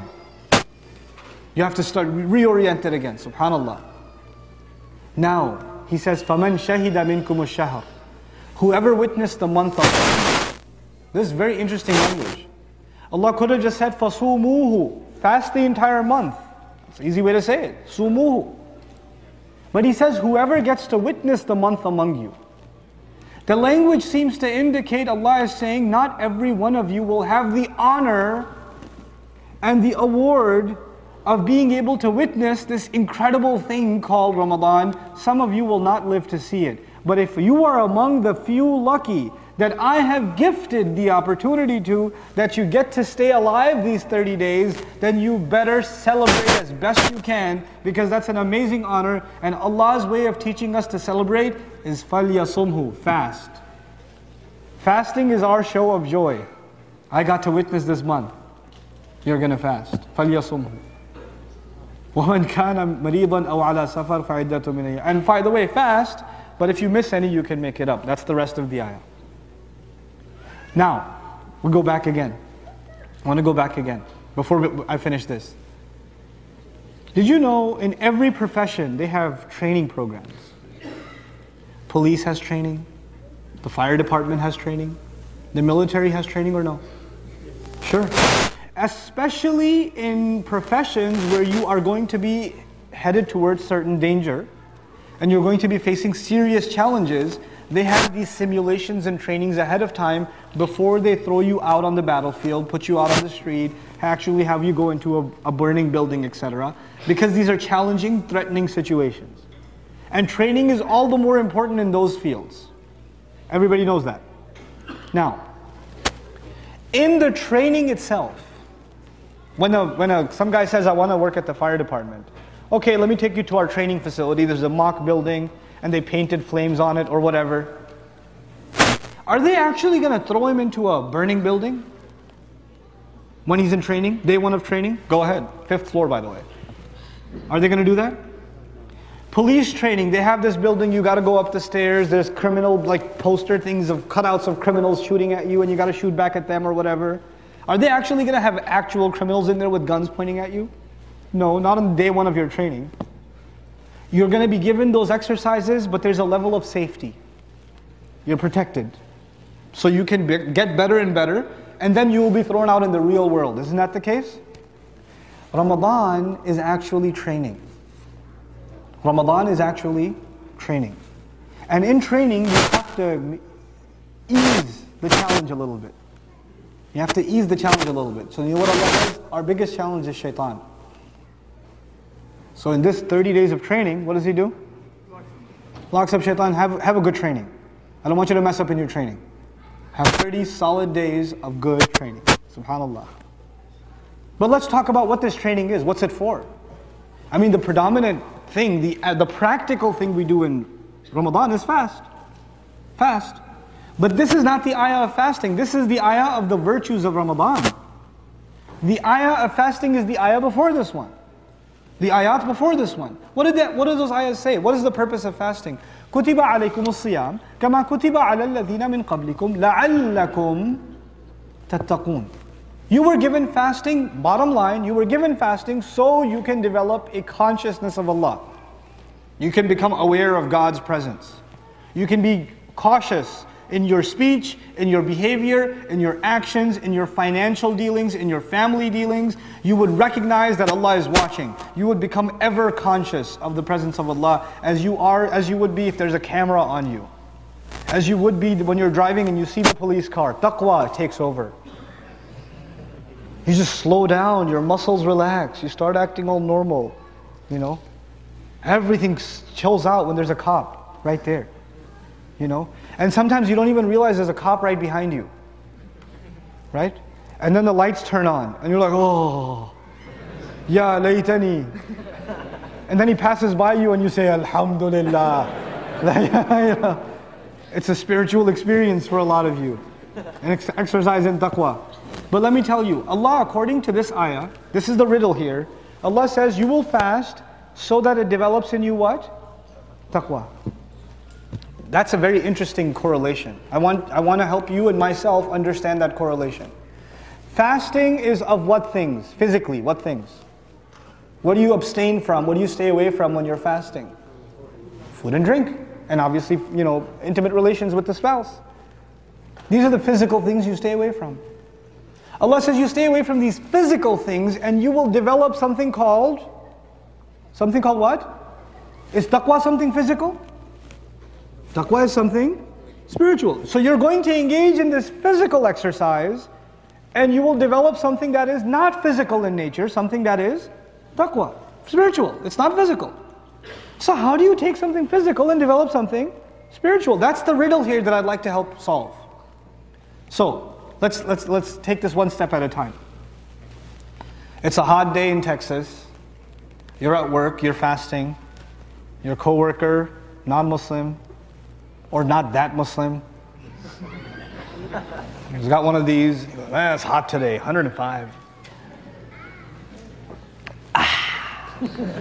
You have to start reoriented again, subhanallah. Now, he says, فَمَنْ شَهِدَ مِنْكُمُ الشَّهْرِ. Whoever witnessed the month of... This is very interesting language. Allah could have just said, فَصُومُوهُ. Fast the entire month. It's an easy way to say it. Sumuhu. But he says, whoever gets to witness the month among you. The language seems to indicate Allah is saying, not every one of you will have the honor and the award of being able to witness this incredible thing called Ramadan. Some of you will not live to see it. But if you are among the few lucky that I have gifted the opportunity to, that you get to stay alive these thirty days, then you better celebrate as best you can, because that's an amazing honor. And Allah's way of teaching us to celebrate is فَلْيَصُمْهُ, fast. Fasting is our show of joy. I got to witness this month. You're going to fast. فَلْيَصُمْهُ وَمَنْ كَانَ مَرِيضًا أَوْ عَلَى سَفَرٍ فَعِدَّةٌ مِنْ أَيَّامٍ. And by the way, fast, but if you miss any, you can make it up. That's the rest of the ayah. Now, we'll go back again. I want to go back again before I finish this. Did you know in every profession they have training programs? Police has training, the fire department has training, the military has training, or no? Sure. Especially in professions where you are going to be headed towards certain danger and you're going to be facing serious challenges, they have these simulations and trainings ahead of time before they throw you out on the battlefield, put you out on the street, actually have you go into a, a burning building, et cetera. Because these are challenging, threatening situations. And training is all the more important in those fields. Everybody knows that. Now, in the training itself, when, a, when a, some guy says, I want to work at the fire department. Okay, let me take you to our training facility. There's a mock building, and they painted flames on it or whatever. Are they actually going to throw him into a burning building when he's in training, day one of training? Go ahead, fifth floor by the way. Are they going to do that? Police training, they have this building, you got to go up the stairs, there's criminal like poster things of cutouts of criminals shooting at you and you got to shoot back at them or whatever. Are they actually going to have actual criminals in there with guns pointing at you? No, not on day one of your training. You're going to be given those exercises, but there's a level of safety. You're protected. So you can be, get better and better, and then you will be thrown out in the real world. Isn't that the case? Ramadan is actually training. Ramadan is actually training. And in training, you have to ease the challenge a little bit. You have to ease the challenge a little bit. So you know what Allah says? Our biggest challenge is shaitan. So in this thirty days of training, what does he do? Locks up shaitan, have, have a good training. I don't want you to mess up in your training. Have thirty solid days of good training. SubhanAllah. But let's talk about what this training is. What's it for? I mean, the predominant thing, the, uh, the practical thing we do in Ramadan is fast. Fast. But this is not the ayah of fasting. This is the ayah of the virtues of Ramadan. The ayah of fasting is the ayah before this one. The ayat before this one. What did that? What do those ayahs say? What is the purpose of fasting? كُتِبَ عَلَيْكُمُ الصِّيَامِ كَمَا كُتِبَ عَلَى الَّذِينَ مِنْ قَبْلِكُمْ لَعَلَّكُمْ تَتَّقُونَ. You were given fasting, bottom line, you were given fasting so you can develop a consciousness of Allah. You can become aware of God's presence. You can be cautious. in your speech, in your behavior, in your actions, in your financial dealings, in your family dealings. You would recognize that Allah is watching. You would become ever conscious of the presence of Allah as you are, as you would be if there's a camera on you. As you would be when you're driving and you see the police car. Taqwa takes over. You just slow down, your muscles relax, you start acting all normal, you know. Everything chills out when there's a cop right there, you know. And sometimes you don't even realize there's a cop right behind you, right? And then the lights turn on and you're like, oh, ya laytani. And then he passes by you and you say, Alhamdulillah. It's a spiritual experience for a lot of you. An ex- exercise in taqwa. But let me tell you, Allah, according to this ayah, this is the riddle here. Allah says you will fast so that it develops in you what? Taqwa. That's a very interesting correlation. I want, I want to help you and myself understand that correlation. Fasting is of what things? Physically, what things? What do you abstain from? What do you stay away from when you're fasting? Food and drink. And obviously, you know, intimate relations with the spouse. These are the physical things you stay away from. Allah says you stay away from these physical things and you will develop something called, something called what? Is taqwa something physical? Taqwa is something spiritual. So you're going to engage in this physical exercise and you will develop something that is not physical in nature, something that is taqwa, spiritual. It's not physical. So how do you take something physical and develop something spiritual? That's the riddle here that I'd like to help solve. So, let's let's let's take this one step at a time. It's a hot day in Texas. You're at work, you're fasting. Your coworker, non-Muslim, or not that Muslim, he's got one of these. He goes, man, it's hot today, one hundred five. Ah.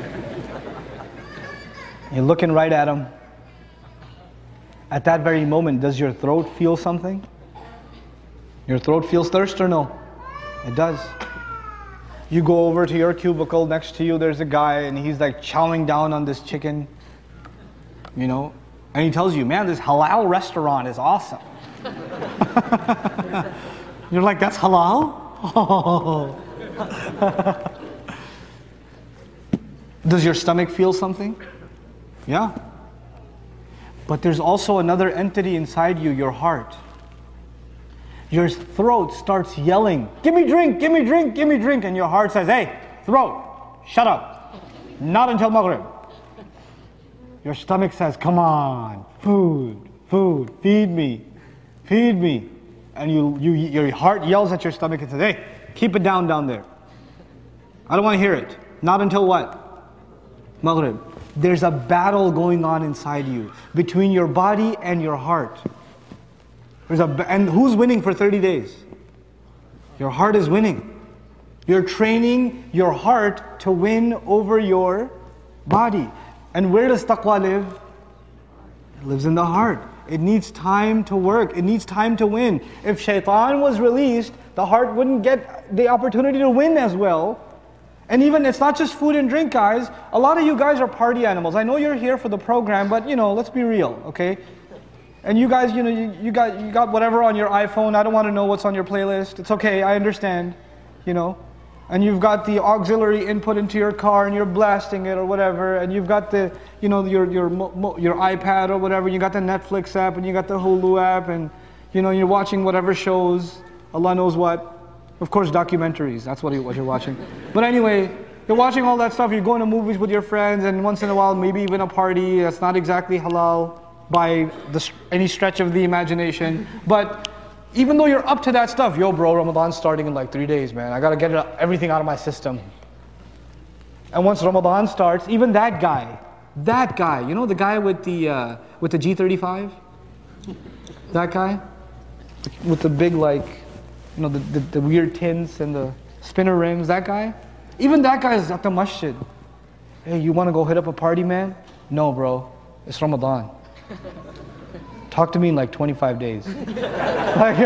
You're looking right at him. At that very moment, does your throat feel something? Your throat feels thirst or no? It does. You go over to your cubicle, next to you there's a guy and he's like chowing down on this chicken, you know, and he tells you, man, this halal restaurant is awesome. You're like, that's halal? Oh. Does your stomach feel something? Yeah. But there's also another entity inside you, your heart. Your throat starts yelling, give me drink, give me drink, give me drink. And your heart says, hey, throat, shut up. Not until Maghrib. Your stomach says, come on, food, food, feed me, feed me. And you, you, your heart yells at your stomach and says, hey, keep it down down there. I don't want to hear it. Not until what? Maghrib. There's a battle going on inside you between your body and your heart. There's a, and who's winning for thirty days? Your heart is winning. You're training your heart to win over your body. And where does taqwa live? It lives in the heart. It needs time to work. It needs time to win. If shaitan was released, the heart wouldn't get the opportunity to win as well. And even, it's not just food and drink, guys. A lot of you guys are party animals. I know you're here for the program, but you know, let's be real, okay? And you guys, you know, you, you got you got whatever on your iPhone. I don't want to know what's on your playlist. It's okay, I understand, you know. And you've got the auxiliary input into your car, and you're blasting it or whatever. And you've got the, you know, your your your iPad or whatever. You got the Netflix app, and you got the Hulu app, and you know, you're watching whatever shows. Allah knows what. Of course, documentaries. That's what, you, what you're watching. But anyway, you're watching all that stuff. You're going to movies with your friends, and once in a while, maybe even a party. That's not exactly halal by the, any stretch of the imagination. But even though you're up to that stuff, yo bro, Ramadan's starting in like three days, man. I gotta get it, everything out of my system. And once Ramadan starts, even that guy, that guy, you know the guy with the uh, with the G thirty-five? That guy? With the big like, you know, the, the, the weird tints and the spinner rims, that guy? Even that guy is at the masjid. Hey, you wanna go hit up a party, man? No bro, it's Ramadan. Talk to me in like twenty-five days. Like,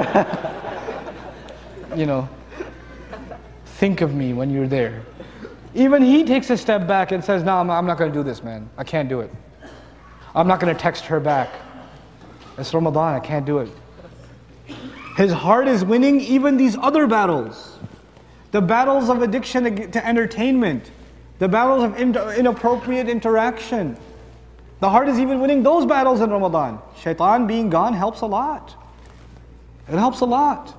you know, think of me when you're there. Even he takes a step back and says, no, I'm, I'm not going to do this, man. I can't do it. I'm not going to text her back. It's Ramadan, I can't do it. His heart is winning even these other battles. The battles of addiction to entertainment. The battles of inappropriate interaction. The heart is even winning those battles in Ramadan. Shaitan being gone helps a lot. It helps a lot.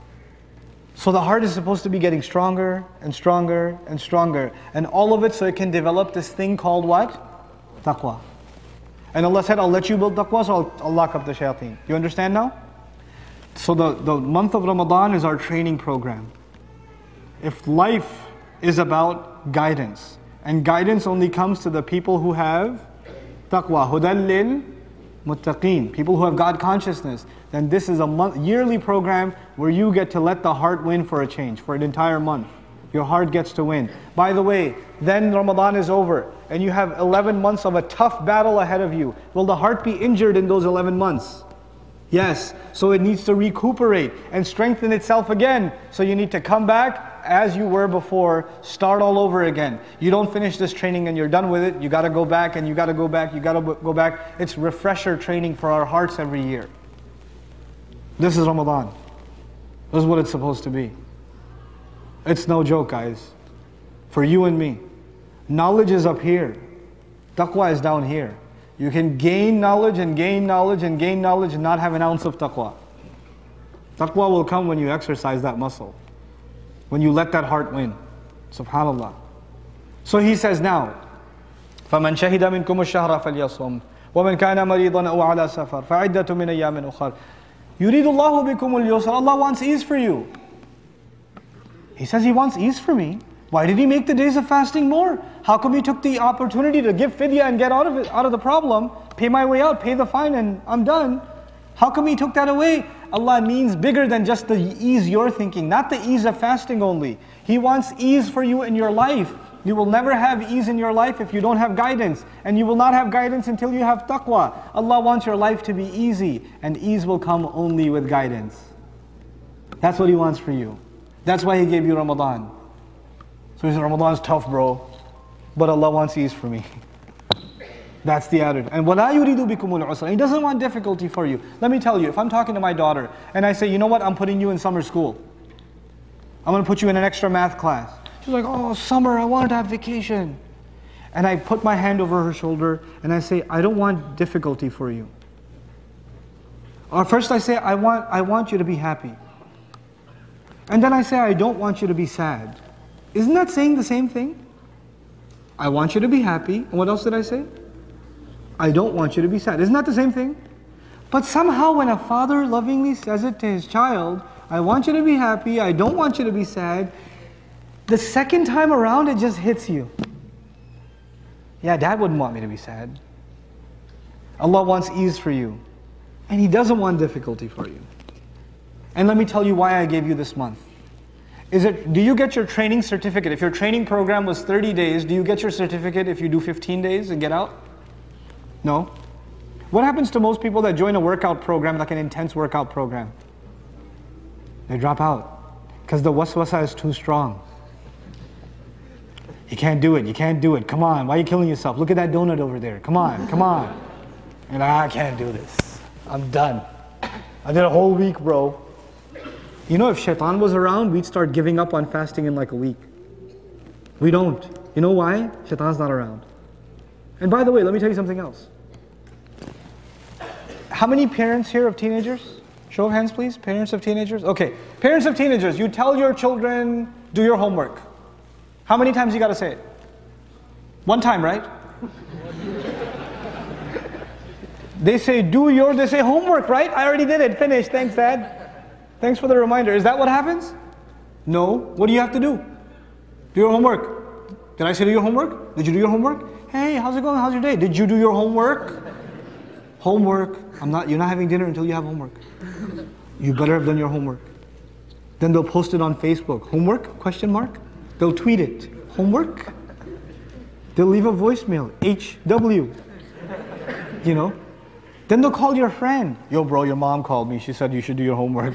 So the heart is supposed to be getting stronger and stronger and stronger. And all of it so it can develop this thing called what? Taqwa. And Allah said, I'll let you build taqwa, so I'll, I'll lock up the shayateen. You understand now? So the, the month of Ramadan is our training program. If life is about guidance, and guidance only comes to the people who have taqwa, hudan lil muttaqeen, people who have God consciousness, then this is a month, yearly program where you get to let the heart win for a change, for an entire month. Your heart gets to win. By the way, then Ramadan is over, and you have eleven months of a tough battle ahead of you. Will the heart be injured in those eleven months? Yes, so it needs to recuperate and strengthen itself again. So you need to come back as you were before, start all over again. You don't finish this training and you're done with it. You got to go back and you got to go back, you got to go back. It's refresher training for our hearts every year. This is Ramadan. This is what it's supposed to be. It's no joke, guys. For you and me. Knowledge is up here. Taqwa is down here. You can gain knowledge and gain knowledge and gain knowledge and not have an ounce of taqwa. Taqwa will come when you exercise that muscle. When you let that heart win. Subhanallah. So he says now, فَمَنْ شَهِدَ مِنْكُمُ الشَّهْرَ فَلْيَصُمْ وَمَنْ كَانَ مَرِيضًا أَوْ عَلَى سَفَرٍ فَعِدَّةٌ مِنْ أَيَّامٍ أُخَرٍ يُرِيدُ اللَّهُ بِكُمُ الْيُسْرَ. Allah wants ease for you. He says He wants ease for me. Why did He make the days of fasting more? How come He took the opportunity to give fidya and get out of it, out of the problem, pay my way out, pay the fine and I'm done? How come He took that away? Allah means bigger than just the ease you're thinking, not the ease of fasting only. He wants ease for you in your life. You will never have ease in your life if you don't have guidance. And you will not have guidance until you have taqwa. Allah wants your life to be easy, and ease will come only with guidance. That's what He wants for you. That's why He gave you Ramadan. So He said, Ramadan's tough, bro. But Allah wants ease for me. That's the attitude. And وَلَا يُرِيدُ بِكُمُ الْعُسْرَ. He doesn't want difficulty for you. Let me tell you, if I'm talking to my daughter and I say, you know what, I'm putting you in summer school. I'm going to put you in an extra math class. She's like, oh, summer, I wanted to have vacation. And I put my hand over her shoulder and I say, I don't want difficulty for you. Or first I say, I want, I want you to be happy. And then I say, I don't want you to be sad. Isn't that saying the same thing? I want you to be happy. And what else did I say? I don't want you to be sad. Isn't that the same thing? But somehow when a father lovingly says it to his child, I want you to be happy, I don't want you to be sad, the second time around it just hits you. Yeah, Dad wouldn't want me to be sad. Allah wants ease for you. And He doesn't want difficulty for you. And let me tell you why I gave you this month. Is it, do you get your training certificate? If your training program was thirty days, do you get your certificate if you do fifteen days and get out? No. What happens to most people that join a workout program, like an intense workout program? They drop out. Because the waswasa is too strong. You can't do it, you can't do it. Come on, why are you killing yourself? Look at that donut over there. Come on, come on. And I can't do this. I'm done. I did a whole week, bro. You know, if shaitan was around, we'd start giving up on fasting in like a week. We don't. You know why? Shaitan's not around. And by the way, let me tell you something else. How many parents here of teenagers? Show of hands, please. Parents of teenagers? Okay. Parents of teenagers, you tell your children, do your homework. How many times you got to say it? One time, right? They say, do your, they say homework, right? I already did it. Finished. Thanks, Dad. Thanks for the reminder. Is that what happens? No. What do you have to do? Do your homework. Did I say do your homework? Did you do your homework? Hey, how's it going? How's your day? Did you do your homework? Homework. I'm not, you're not having dinner until you have homework. You better have done your homework. Then they'll post it on Facebook. Homework? Question mark. They'll tweet it. Homework? They'll leave a voicemail. H W. You know? Then they'll call your friend. Yo, bro, your mom called me. She said you should do your homework.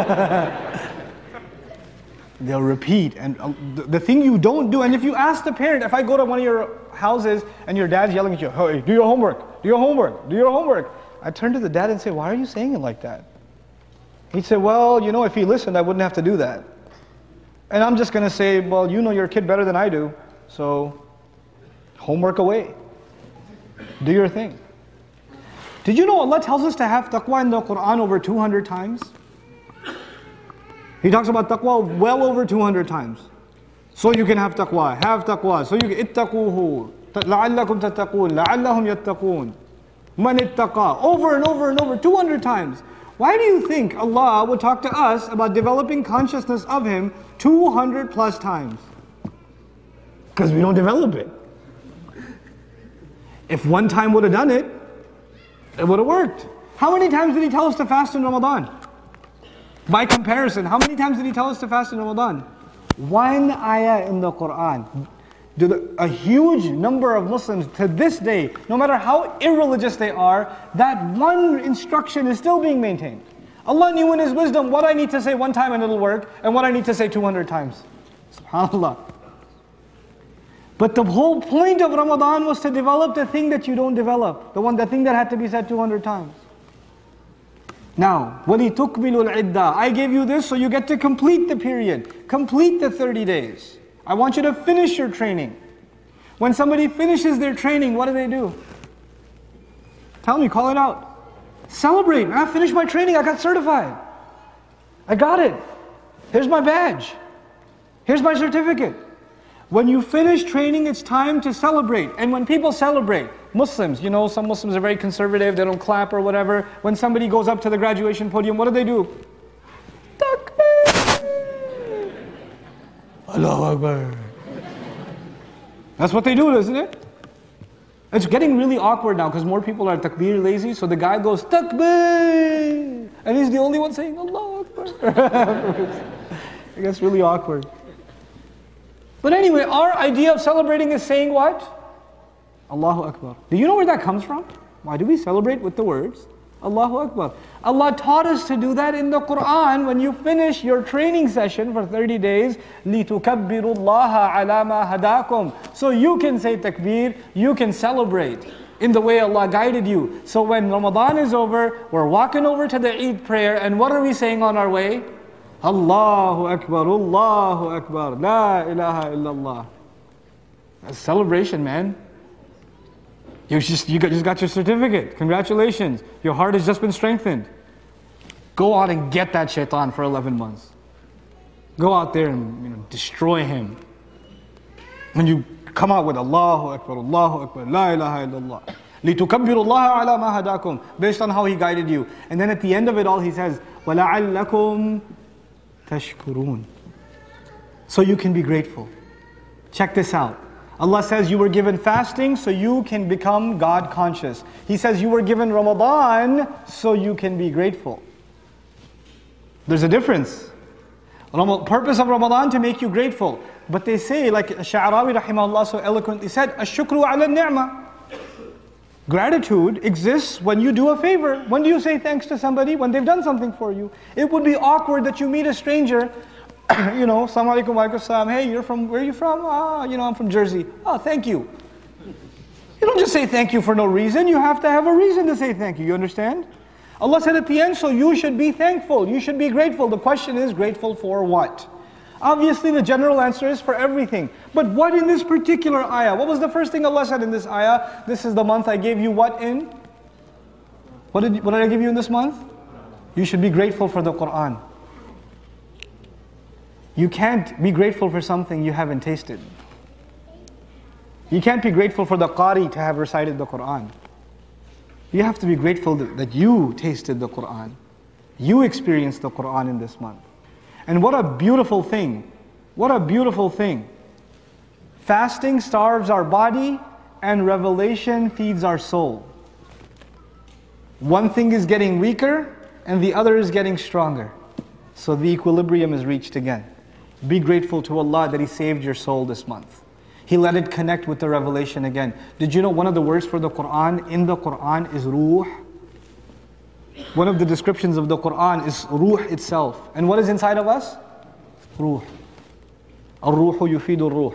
They'll repeat. And uh, the, the thing you don't do, and if you ask the parent, if I go to one of your houses and your dad's yelling at you, hey, do your homework, do your homework, do your homework. I turned to the dad and said, why are you saying it like that? He said, well, you know, if he listened, I wouldn't have to do that. And I'm just going to say, well, you know your kid better than I do, so homework away. Do your thing. Did you know Allah tells us to have taqwa in the Quran over two hundred times? He talks about taqwa well over two hundred times. So you can have taqwa, have taqwa. So you can, ittaquhu, la'allakum tattaqun, la'allahum yattaqun. Man ittaqa, over and over and over, two hundred times. Why do you think Allah would talk to us about developing consciousness of Him two hundred plus times? Because we don't develop it. If one time would have done it, it would have worked. How many times did He tell us to fast in Ramadan? By comparison, how many times did He tell us to fast in Ramadan? One ayah in the Quran. Do the, a huge number of Muslims to this day, no matter how irreligious they are, that one instruction is still being maintained. Allah knew in His wisdom what I need to say one time and it'll work, and what I need to say two hundred times. SubhanAllah. But the whole point of Ramadan was to develop the thing that you don't develop. The one, the thing that had to be said two hundred times. Now, وَلِتُكْمِلُوا الْعِدَّةِ, I gave you this so you get to complete the period. Complete the thirty days. I want you to finish your training. When somebody finishes their training, what do they do? Tell me, call it out. Celebrate. I finished my training, I got certified. I got it. Here's my badge. Here's my certificate. When you finish training, it's time to celebrate. And when people celebrate, Muslims, you know, some Muslims are very conservative, they don't clap or whatever. When somebody goes up to the graduation podium, what do they do? Takbir! Allahu Akbar. That's what they do, isn't it? It's getting really awkward now because more people are takbir lazy, so the guy goes takbir! And he's the only one saying Allahu Akbar. It gets really awkward. But anyway, our idea of celebrating is saying what? Allahu Akbar. Do you know where that comes from? Why do we celebrate with the words Allahu Akbar? Allah taught us to do that in the Quran. When you finish your training session for thirty days, لِتُكَبِّرُوا اللَّهَ عَلَى مَا هَدَاكُمْ, so you can say takbir, you can celebrate in the way Allah guided you. So when Ramadan is over, we're walking over to the Eid prayer, and what are we saying on our way? Allahu Akbar, Allahu Akbar, La ilaha illallah. That's celebration, man. You just, you got, just got your certificate. Congratulations. Your heart has just been strengthened. Go out and get that shaitan for eleven months. Go out there and, you know, destroy him. When you come out with Allahu Akbar, Allahu Akbar, La ilaha illallah. لِتُكَبِّرُوا اللَّهَ عَلَى مَا هَدَاكُمْ, based on how He guided you. And then at the end of it all, He says, وَلَعَلَّكُمْ tashkurun. So you can be grateful. Check this out. Allah says you were given fasting so you can become God conscious. He says you were given Ramadan so you can be grateful. There's a difference. The purpose of Ramadan to make you grateful. But they say, like Sha'arawi rahimahullah so eloquently said, Ash-shukru ala ni'mah. Gratitude exists when you do a favor. When do you say thanks to somebody? When they've done something for you. It would be awkward that you meet a stranger, you know, Assalamu alaikum wa alaikum salam. Hey, you're from, where are you from? Ah, you know, I'm from Jersey. Oh, thank you. You don't just say thank you for no reason. You have to have a reason to say thank you. You understand? Allah said at the end, so you should be thankful. You should be grateful. The question is, grateful for what? Obviously, the general answer is for everything. But what in this particular ayah? What was the first thing Allah said in this ayah? This is the month I gave you what in? What did, what did I give you in this month? You should be grateful for the Quran. You can't be grateful for something you haven't tasted. You can't be grateful for the Qari to have recited the Quran. You have to be grateful that you tasted the Quran. You experienced the Quran in this month. And what a beautiful thing. What a beautiful thing. Fasting starves our body and revelation feeds our soul. One thing is getting weaker and the other is getting stronger. So the equilibrium is reached again. Be grateful to Allah that He saved your soul this month. He let it connect with the revelation again. Did you know one of the words for the Quran in the Quran is ruh? One of the descriptions of the Quran is ruh itself. And what is inside of us? Ruh. Ar-ruhu yufidu ruh.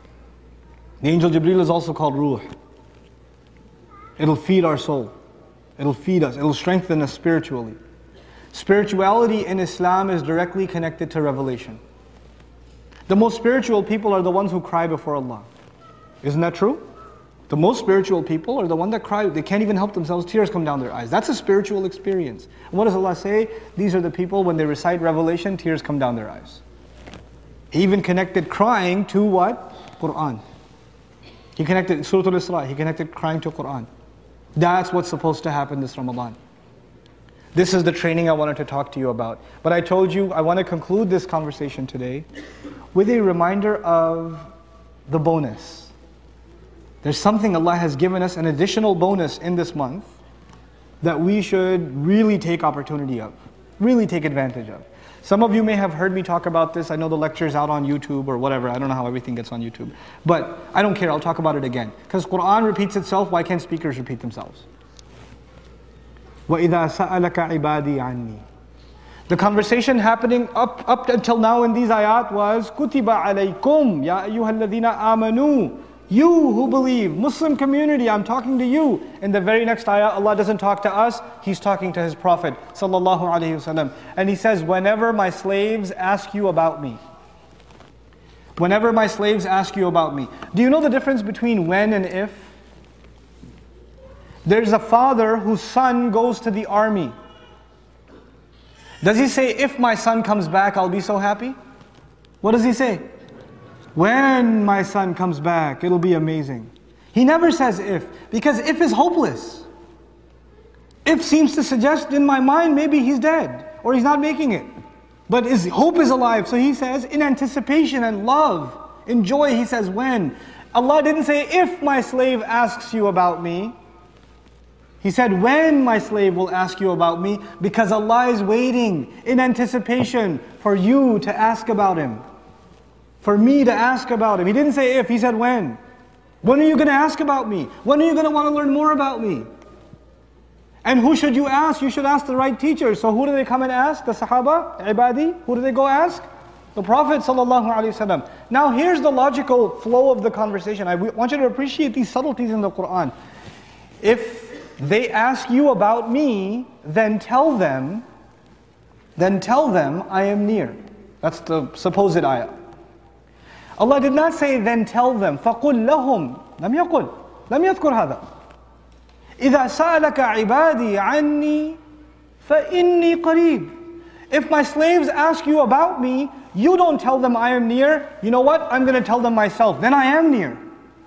The angel Jibreel is also called ruh. It'll feed our soul. It'll feed us. It'll strengthen us spiritually. Spirituality in Islam is directly connected to revelation. The most spiritual people are the ones who cry before Allah. Isn't that true? The most spiritual people are the ones that cry. They can't even help themselves. Tears come down their eyes. That's a spiritual experience. And what does Allah say? These are the people, when they recite revelation, tears come down their eyes. He even connected crying to what? Quran. He connected Surah Al-Isra. He connected crying to Quran. That's what's supposed to happen this Ramadan. This is the training I wanted to talk to you about. But I told you I want to conclude this conversation today with a reminder of the bonus. There's something Allah has given us, an additional bonus in this month that we should really take opportunity of, really take advantage of. Some of you may have heard me talk about this. I know the lecture's out on YouTube or whatever. I don't know how everything gets on YouTube. But I don't care, I'll talk about it again. Because Quran repeats itself, why can't speakers repeat themselves? وَإِذَا سَأَلَكَ عِبَادِي عَنِّي. The conversation happening up, up until now in these ayat was كُتِبَ عَلَيْكُمْ يَا أَيُّهَا الَّذِينَ آمَنُوا. You who believe, Muslim community, I'm talking to you. In the very next ayah, Allah doesn't talk to us, He's talking to His Prophet sallallahu alaihi wasallam. And He says, whenever my slaves ask you about me. Whenever my slaves ask you about me. Do you know the difference between when and if? There's a father whose son goes to the army. Does he say, if my son comes back, I'll be so happy? What does he say? When my son comes back, it'll be amazing. He never says if, because if is hopeless. If seems to suggest in my mind maybe he's dead or he's not making it. But his hope is alive. So he says in anticipation and love, in joy, he says when. Allah didn't say if my slave asks you about me. He said when my slave will ask you about me, because Allah is waiting in anticipation for you to ask about Him. For me to ask about Him. He didn't say if, He said when. When are you going to ask about me? When are you going to want to learn more about me? And who should you ask? You should ask the right teacher. So who do they come and ask? The Sahaba, Ibadi? Who do they go ask? The Prophet sallallahu alaihi wasallam. Now here's the logical flow of the conversation. I want you to appreciate these subtleties in the Quran. If they ask you about me, then tell them, then tell them I am near. That's the supposed ayah. Allah did not say, then tell them. فَقُلْ لَهُمْ لم يقل لم يذكر هذا. إِذَا سَأَلَكَ عِبَادِي عَنِّي فَإِنِّي قَرِيبٌ. If my slaves ask you about me, you don't tell them I am near. You know what? I'm going to tell them myself. Then I am near.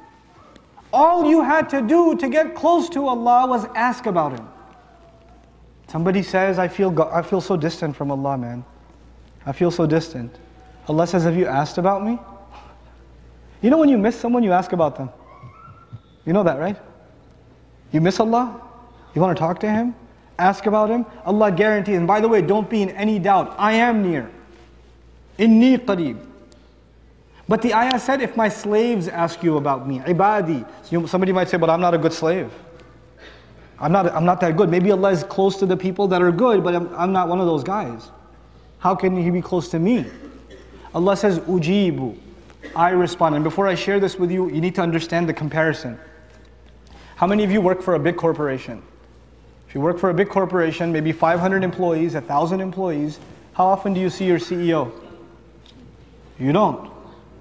All you had to do to get close to Allah was ask about Him. Somebody says, I feel, go- I feel so distant from Allah, man. I feel so distant. Allah says, have you asked about me? You know when you miss someone, you ask about them. You know that, right? You miss Allah? You want to talk to Him? Ask about Him? Allah guarantees. And by the way, don't be in any doubt. I am near. Inni qareeb. But the ayah said, if my slaves ask you about me, ibadi. So somebody might say, but I'm not a good slave. I'm not, I'm not that good. Maybe Allah is close to the people that are good, but I'm, I'm not one of those guys. How can He be close to me? Allah says, ujibu. I respond. And before I share this with you, you need to understand the comparison. How many of you work for a big corporation? If you work for a big corporation, maybe five hundred employees, one thousand employees, how often do you see your C E O? You don't.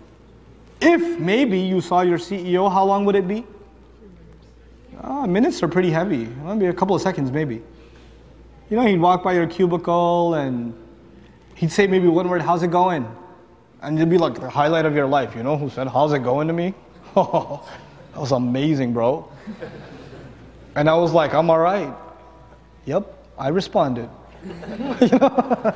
If maybe you saw your C E O, how long would it be? Ah, minutes are pretty heavy. Maybe a couple of seconds, maybe. You know, he'd walk by your cubicle and he'd say maybe one word, how's it going? And it'd be like the highlight of your life. You know who said, how's it going to me? Oh, that was amazing, bro. And I was like, I'm all right. Yep, I responded. You know?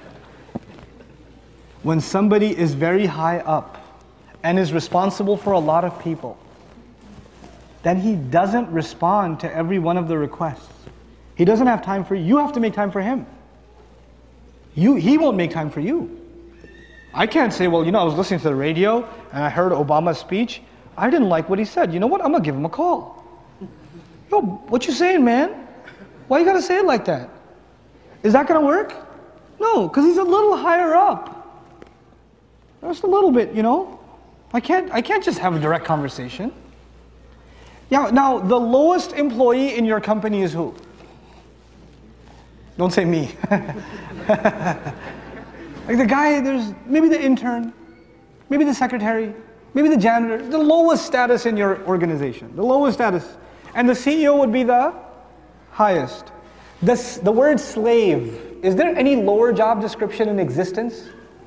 When somebody is very high up and is responsible for a lot of people, then he doesn't respond to every one of the requests. He doesn't have time for you. You have to make time for him. You, he won't make time for you. I can't say, well, you know, I was listening to the radio and I heard Obama's speech. I didn't like what he said. You know what? I'm going to give him a call. Yo, what you saying, man? Why you got to say it like that? Is that going to work? No, because he's a little higher up. Just a little bit, you know. I can't, I can't just have a direct conversation. Yeah, now, the lowest employee in your company is who? Don't say me. Like the guy, there's maybe the intern, maybe the secretary, maybe the janitor, the lowest status in your organization, the lowest status. And the C E O would be the highest. This, the word slave, is there any lower job description in existence?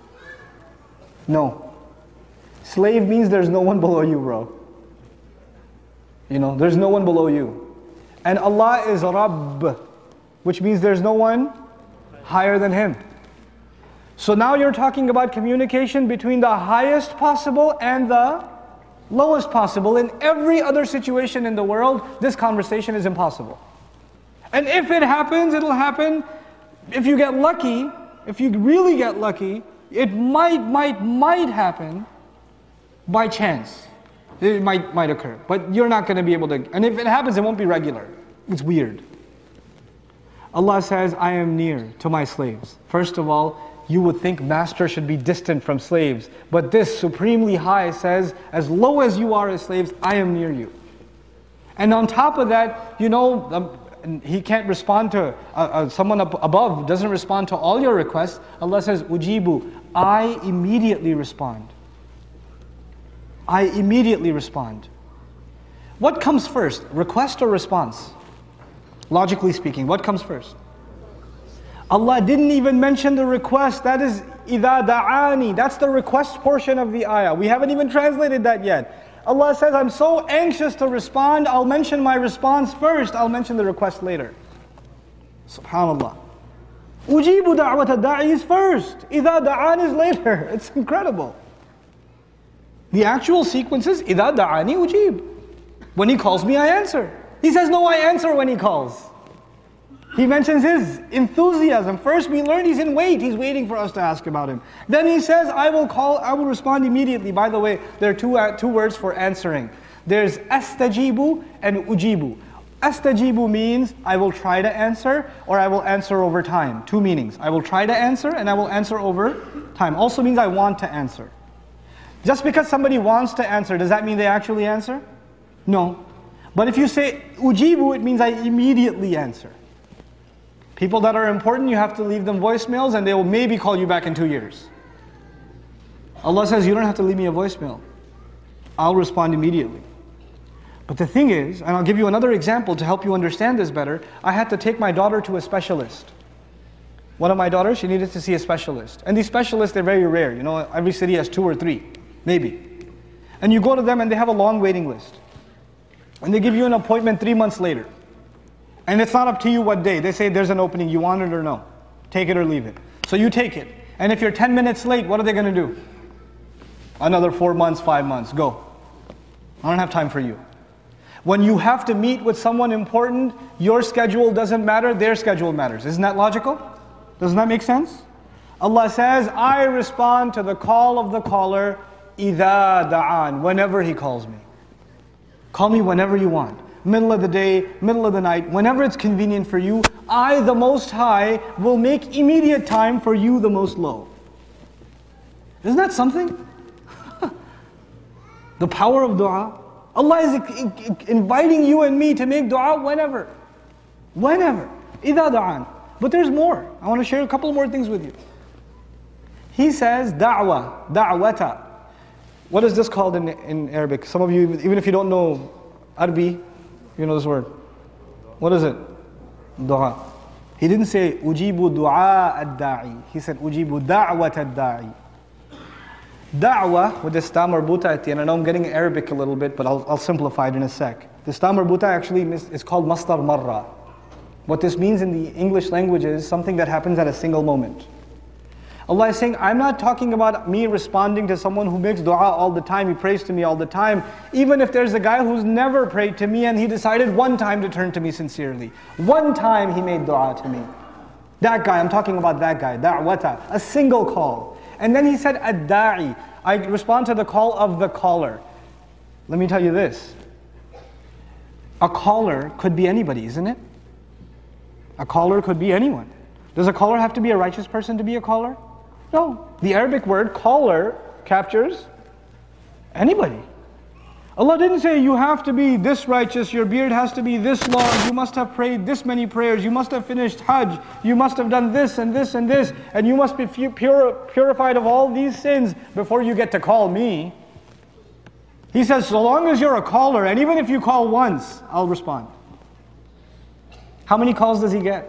No. Slave means there's no one below you, bro. You know, there's no one below you. And Allah is Rabb, which means there's no one higher than Him. So now you're talking about communication between the highest possible and the lowest possible. In every other situation in the world, this conversation is impossible. And if it happens, it'll happen. If you get lucky, if you really get lucky, it might, might, might happen by chance. It might, might occur. But you're not going to be able to, and if it happens, it won't be regular. It's weird. Allah says, I am near to my slaves. First of all, you would think master should be distant from slaves. But this supremely high says, as low as you are as slaves, I am near you. And on top of that, you know, um, He can't respond to, uh, uh, someone up above doesn't respond to all your requests. Allah says, Ujibu, I immediately respond. I immediately respond. What comes first, request or response? Logically speaking, what comes first? Allah didn't even mention the request. That is إِذَا دَعَانِي. That's the request portion of the ayah. We haven't even translated that yet. Allah says, I'm so anxious to respond, I'll mention my response first, I'll mention the request later. SubhanAllah. Ujibu da'wat ad-da'i is first. إِذَا دَعَانِ is later. It's incredible. The actual sequence is إِذَا دَعَانِ ujib. When He calls me, I answer. He says, no, I answer when He calls. He mentions His enthusiasm. First we learned He's in wait. He's waiting for us to ask about Him. Then He says, I will call, I will respond immediately. By the way, there are two, uh, two words for answering. There's astajibu and ujibu. Astajibu means I will try to answer or I will answer over time. Two meanings. I will try to answer and I will answer over time. Also means I want to answer. Just because somebody wants to answer, does that mean they actually answer? No. But if you say ujibu, it means I immediately answer. People that are important, you have to leave them voicemails and they will maybe call you back in two years. Allah says, you don't have to leave me a voicemail. I'll respond immediately. But the thing is, and I'll give you another example to help you understand this better, I had to take my daughter to a specialist. One of my daughters, she needed to see a specialist. And these specialists, they're very rare. You know, every city has two or three, maybe. And you go to them and they have a long waiting list. And they give you an appointment three months later. And it's not up to you what day. They say there's an opening, you want it or no. Take it or leave it. So you take it. And if you're ten minutes late, what are they going to do? Another four months, five months, go. I don't have time for you. When you have to meet with someone important, your schedule doesn't matter, their schedule matters. Isn't that logical? Doesn't that make sense? Allah says, I respond to the call of the caller, إِذَا دَعَانِ, whenever he calls me. Call me whenever you want. Middle of the day, middle of the night, whenever it's convenient for you, I, the Most High, will make immediate time for you, the Most Low. Isn't that something? The power of dua. Allah is inviting you and me to make dua whenever. Whenever. إِذَا دَعَانِ. But there's more. I want to share a couple more things with you. He says, da'wa, da'wata. What is this called in, in Arabic? Some of you, even if you don't know Arabic, you know this word. What is it? Dua. He didn't say, ujibu du'a ad-da'i. He said, ujibu da'wat ad-da'i. Da'wah, with this ta marbuta at the end, I know I'm getting Arabic a little bit, but I'll, I'll simplify it in a sec. This ta marbuta actually is called masdar marra. What this means in the English language is something that happens at a single moment. Allah is saying, I'm not talking about me responding to someone who makes dua all the time, he prays to me all the time. Even if there's a guy who's never prayed to me and he decided one time to turn to me sincerely. One time he made dua to me. That guy, I'm talking about that guy, da'wata, a single call. And then he said, ad-da'i, I respond to the call of the caller. Let me tell you this. A caller could be anybody, isn't it? A caller could be anyone. Does a caller have to be a righteous person to be a caller? No. The Arabic word caller captures anybody. Allah didn't say you have to be this righteous, your beard has to be this long, you must have prayed this many prayers, you must have finished Hajj, you must have done this and this and this, and you must be pure, purified of all these sins before you get to call me. He says, so long as you're a caller, and even if you call once, I'll respond. How many calls does he get?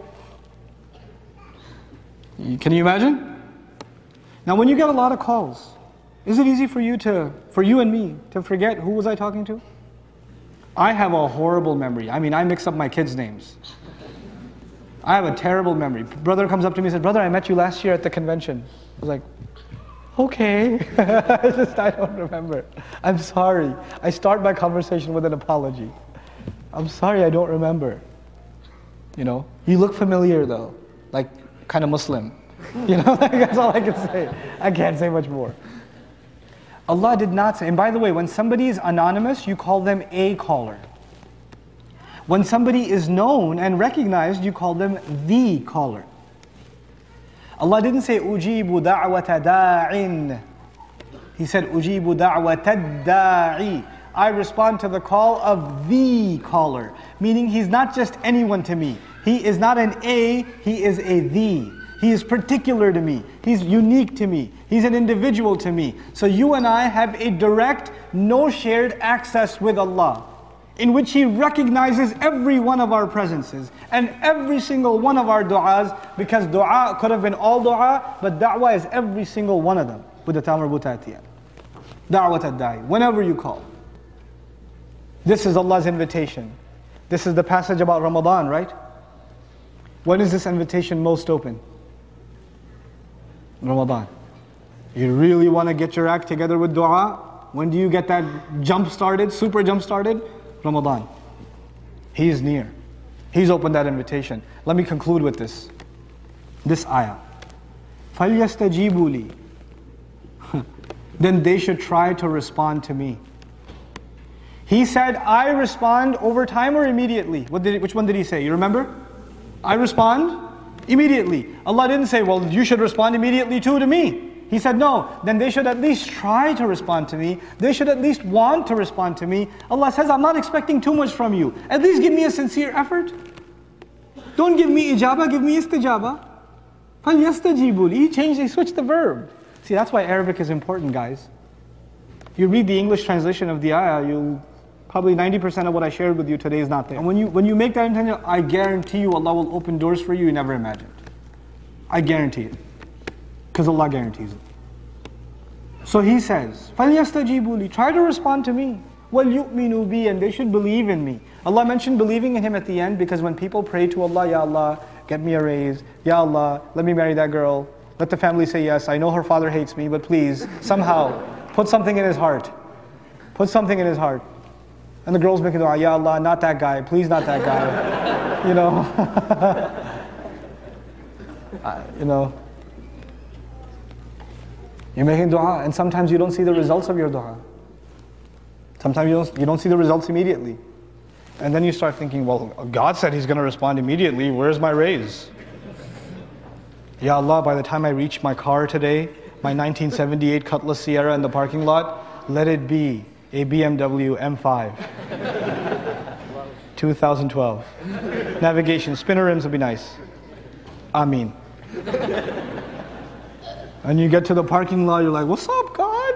Can you imagine? Now when you get a lot of calls, is it easy for you to, for you and me, to forget who was I talking to? I have a horrible memory. I mean, I mix up my kids' names. I have a terrible memory. Brother comes up to me and says, brother, I met you last year at the convention. I was like, okay. I just, I don't remember. I'm sorry. I start my conversation with an apology. I'm sorry, I don't remember. You know, you look familiar though, like kind of Muslim. You know, that's all I can say. I can't say much more. Allah did not say, and by the way, when somebody is anonymous, you call them a caller. When somebody is known and recognized, you call them the caller. Allah didn't say, ujibu da'wata da'in. He said, ujibu da'wata da'i. I respond to the call of the caller. Meaning he's not just anyone to me. He is not an a, he is a the. He is particular to me. He's unique to me. He's an individual to me. So you and I have a direct, no shared access with Allah, in which He recognizes every one of our presences and every single one of our du'as, because du'a could have been all du'a, but da'wah is every single one of them with the ta marbuta at the end. Da'wat ad-da'i, whenever you call. This is Allah's invitation. This is the passage about Ramadan, right? When is this invitation most open? Ramadan. You really want to get your act together with dua? When do you get that jump started, super jump started? Ramadan. He is near. He's opened that invitation. Let me conclude with this. This ayah. فَلْيَسْتَجِيبُوا لِي. Then they should try to respond to me. He said, I respond over time or immediately? What did, which one did he say? You remember? I respond immediately. Allah didn't say, well, you should respond immediately too to me. He said, no, then they should at least try to respond to me. They should at least want to respond to me. Allah says, I'm not expecting too much from you. At least give me a sincere effort. Don't give me ijaba, give me istijaba. فَلْيَسْتَجِيبُوا لِي. He changed, he switched the verb. See, that's why Arabic is important, guys. You read the English translation of the ayah, you'll probably ninety percent of what I shared with you today is not there. And when you, when you make that intention, I guarantee you Allah will open doors for you you never imagined. I guarantee it. Because Allah guarantees it. So He says, فَلْيَسْتَجِيبُوا لِي. Try to respond to me. وَلْيُؤْمِنُوا بِي. And they should believe in me. Allah mentioned believing in Him at the end because when people pray to Allah, Ya Allah, get me a raise. Ya Allah, let me marry that girl. Let the family say yes. I know her father hates me, but please, somehow, put something in his heart. Put something in his heart. And the girl's making dua, Ya Allah, not that guy, please not that guy. You know. uh, you know. You're making dua, and sometimes you don't see the results of your dua. Sometimes you don't, you don't see the results immediately. And then you start thinking, well, God said He's going to respond immediately, where's my raise? Ya Allah, by the time I reach my car today, my nineteen seventy-eight Cutlass Sierra in the parking lot, let it be a B M W M five. two thousand twelve. Navigation, spinner rims would be nice. Ameen. And you get to the parking lot, you're like, what's up, God?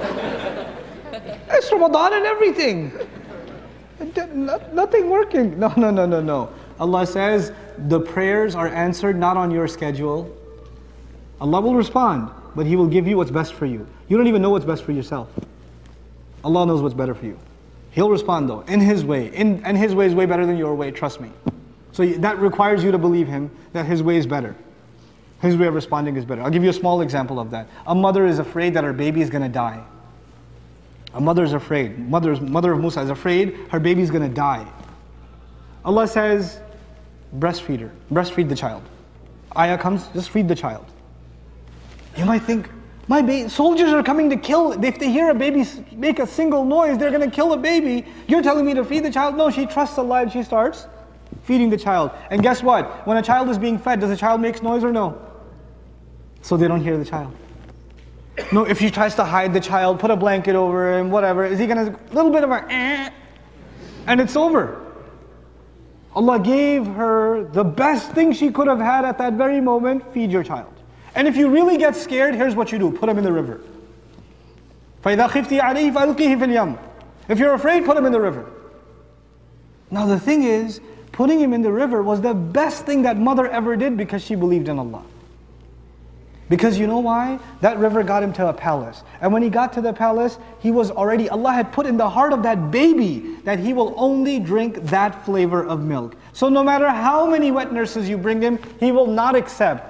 It's Ramadan and everything. Nothing working. No, no, no, no, no. Allah says, the prayers are answered not on your schedule. Allah will respond, but He will give you what's best for you. You don't even know what's best for yourself. Allah knows what's better for you. He'll respond though, in His way. In, and His way is way better than your way, trust me. So that requires you to believe Him, that His way is better. His way of responding is better. I'll give you a small example of that. A mother is afraid that her baby is going to die. A mother is afraid. Mother's, mother of Musa is afraid her baby is going to die. Allah says, breastfeed her. Breastfeed the child. Ayah comes, just feed the child. You might think, my ba- soldiers are coming to kill. If they hear a baby make a single noise, they're going to kill a baby. You're telling me to feed the child? No, she trusts Allah and she starts feeding the child. And guess what? When a child is being fed, does the child make noise or no? So they don't hear the child. No, if she tries to hide the child, put a blanket over him, whatever, is he going to, a little bit of a, eh, and it's over. Allah gave her the best thing she could have had at that very moment, feed your child. And if you really get scared, here's what you do, put him in the river. فَإِذَا خِفْتِ عَلَيْهِ فَأَلْقِهِ فِي الْيَمِّ. If you're afraid, put him in the river. Now the thing is, putting him in the river was the best thing that mother ever did because she believed in Allah. Because you know why? That river got him to a palace. And when he got to the palace, he was already, Allah had put in the heart of that baby that he will only drink that flavor of milk. So no matter how many wet nurses you bring him, he will not accept.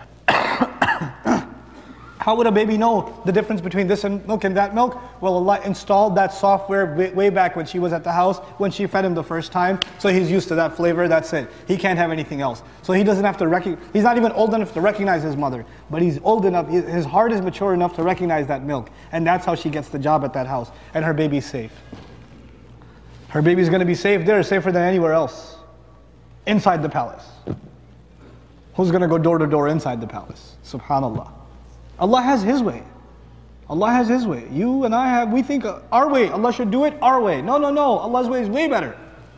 How would a baby know the difference between this and milk and that milk? Well, Allah installed that software way, way back when she was at the house, when she fed him the first time. So he's used to that flavor, that's it. He can't have anything else. So he doesn't have to recognize, he's not even old enough to recognize his mother. But he's old enough, his heart is mature enough to recognize that milk. And that's how she gets the job at that house. And her baby's safe. Her baby's going to be safe there, safer than anywhere else. Inside the palace. Who's going to go door to door inside the palace? Subhanallah. Allah has His way. Allah has His way. You and I have, we think our way, Allah should do it our way. No, no, no. Allah's way is way better.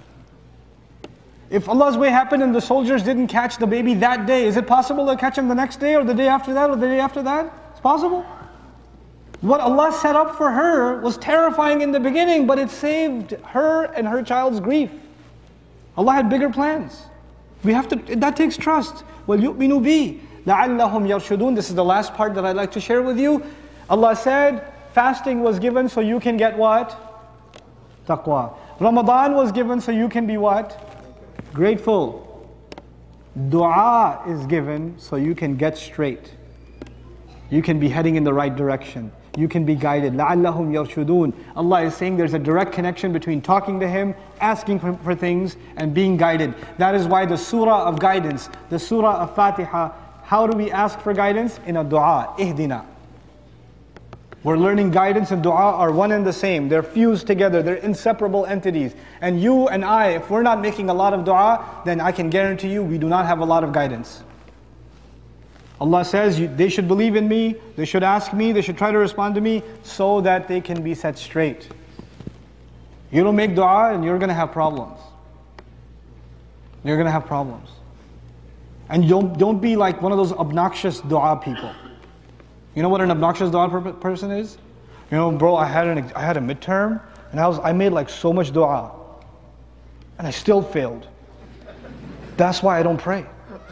If Allah's way happened and the soldiers didn't catch the baby that day, is it possible to catch him the next day or the day after that or the day after that? It's possible. What Allah set up for her was terrifying in the beginning, but it saved her and her child's grief. Allah had bigger plans. We have to, that takes trust. وَلْيُؤْمِنُوا بِي لَعَلَّهُمْ يَرْشُدُونَ. This is the last part that I'd like to share with you. Allah said, fasting was given so you can get what? Taqwa. Ramadan was given so you can be what? Grateful. Dua is given so you can get straight. You can be heading in the right direction. You can be guided. لَعَلَّهُمْ يَرْشُدُونَ. Allah is saying there's a direct connection between talking to Him, asking for, for things, and being guided. That is why the surah of guidance, the surah of Fatiha, how do we ask for guidance? In a dua, ihdina. We're learning guidance and dua are one and the same. They're fused together, they're inseparable entities. And you and I, if we're not making a lot of dua, then I can guarantee you we do not have a lot of guidance. Allah says you, they should believe in me, they should ask me, they should try to respond to me so that they can be set straight. You don't make dua and you're going to have problems. You're going to have problems. And don't, don't be like one of those obnoxious dua people. You know what an obnoxious dua per person is? You know, bro, I had, an, I had a midterm and I, was, I made like so much dua and I still failed. That's why I don't pray.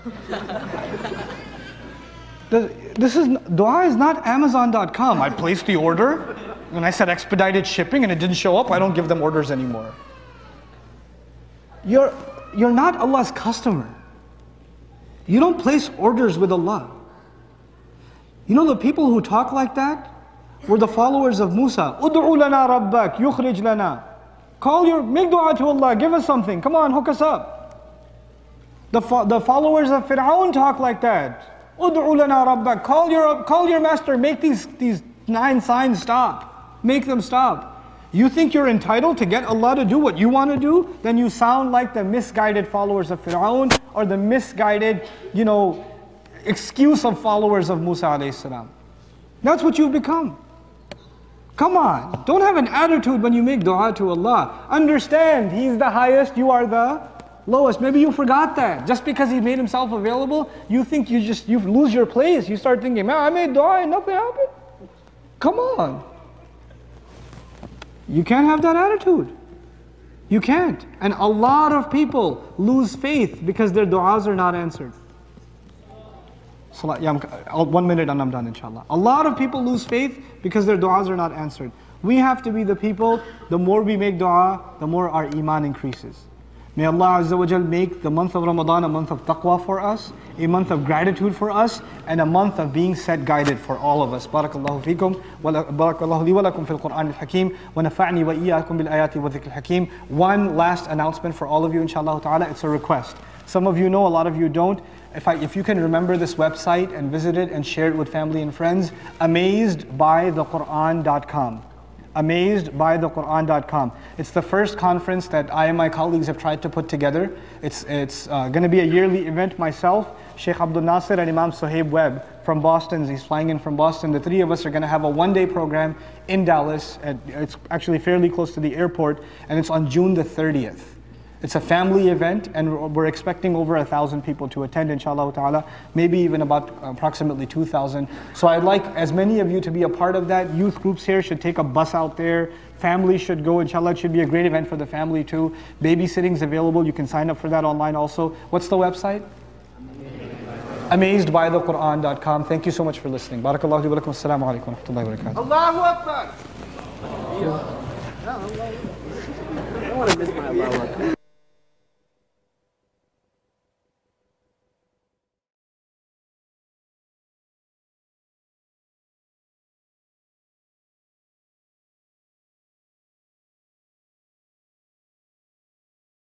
This is, dua is not Amazon dot com. I placed the order and I said expedited shipping and it didn't show up. I don't give them orders anymore. You're, you're not Allah's customer. You don't place orders with Allah. You know the people who talk like that were the followers of Musa. Ud'u lana rabbak yukhrij lana. Call your, make dua to Allah, give us something. Come on, hook us up. The, fo the followers of Fir'aun talk like that. Ud'u lana rabbak. Call your, call your master, make these, these nine signs stop. Make them stop. You think you're entitled to get Allah to do what you want to do? Then you sound like the misguided followers of Fir'aun or the misguided, you know, excuse of followers of Musa alayhi salam. That's what you've become. Come on, don't have an attitude when you make dua to Allah. Understand, He's the highest, you are the lowest. Maybe you forgot that. Just because He made Himself available, you think you just, you lose your place. You start thinking, man, I made dua and nothing happened. Come on. You can't have that attitude. You can't. And a lot of people lose faith because their du'as are not answered. Yeah, one minute and I'm done, inshallah. A lot of people lose faith because their du'as are not answered. We have to be the people, the more we make du'a, the more our iman increases. May Allah Azza wa Jal make the month of Ramadan a month of taqwa for us, a month of gratitude for us, and a month of being set guided for all of us. Barakallahu feekum, barakallahu li wa lakum fil Qur'an al-Hakim, wa nafa'ni wa iyyakum bil ayati wa dhikr al-Hakim. One last announcement for all of you, inshallah ta'ala, it's a request. Some of you know, a lot of you don't. If, I, if you can remember this website and visit it and share it with family and friends, amazed by the Quran dot com. amazed by the Quran dot com. It's the first conference that I and my colleagues have tried to put together. It's, it's uh, going to be a yearly event. Myself, Sheikh Abdul Nasir and Imam Suhaib Webb from Boston. He's flying in from Boston. The three of us are going to have a one-day program in Dallas. At, it's actually fairly close to the airport, and it's on June the thirtieth. It's a family event, and we're expecting over a thousand people to attend, inshallah ta'ala, maybe even about approximately two thousand. So I'd like as many of you to be a part of that. Youth groups here should take a bus out there. Families should go, inshallah. It should be a great event for the family too. Babysitting's available. You can sign up for that online also. What's the website? amazed by the quran dot com. Thank you so much for listening. Barakallahu wa lakum. Assalamu alaikum wa rahmatullahi wa barakatuh. Allahu Akbar. I don't want to miss my Allahu Akbar.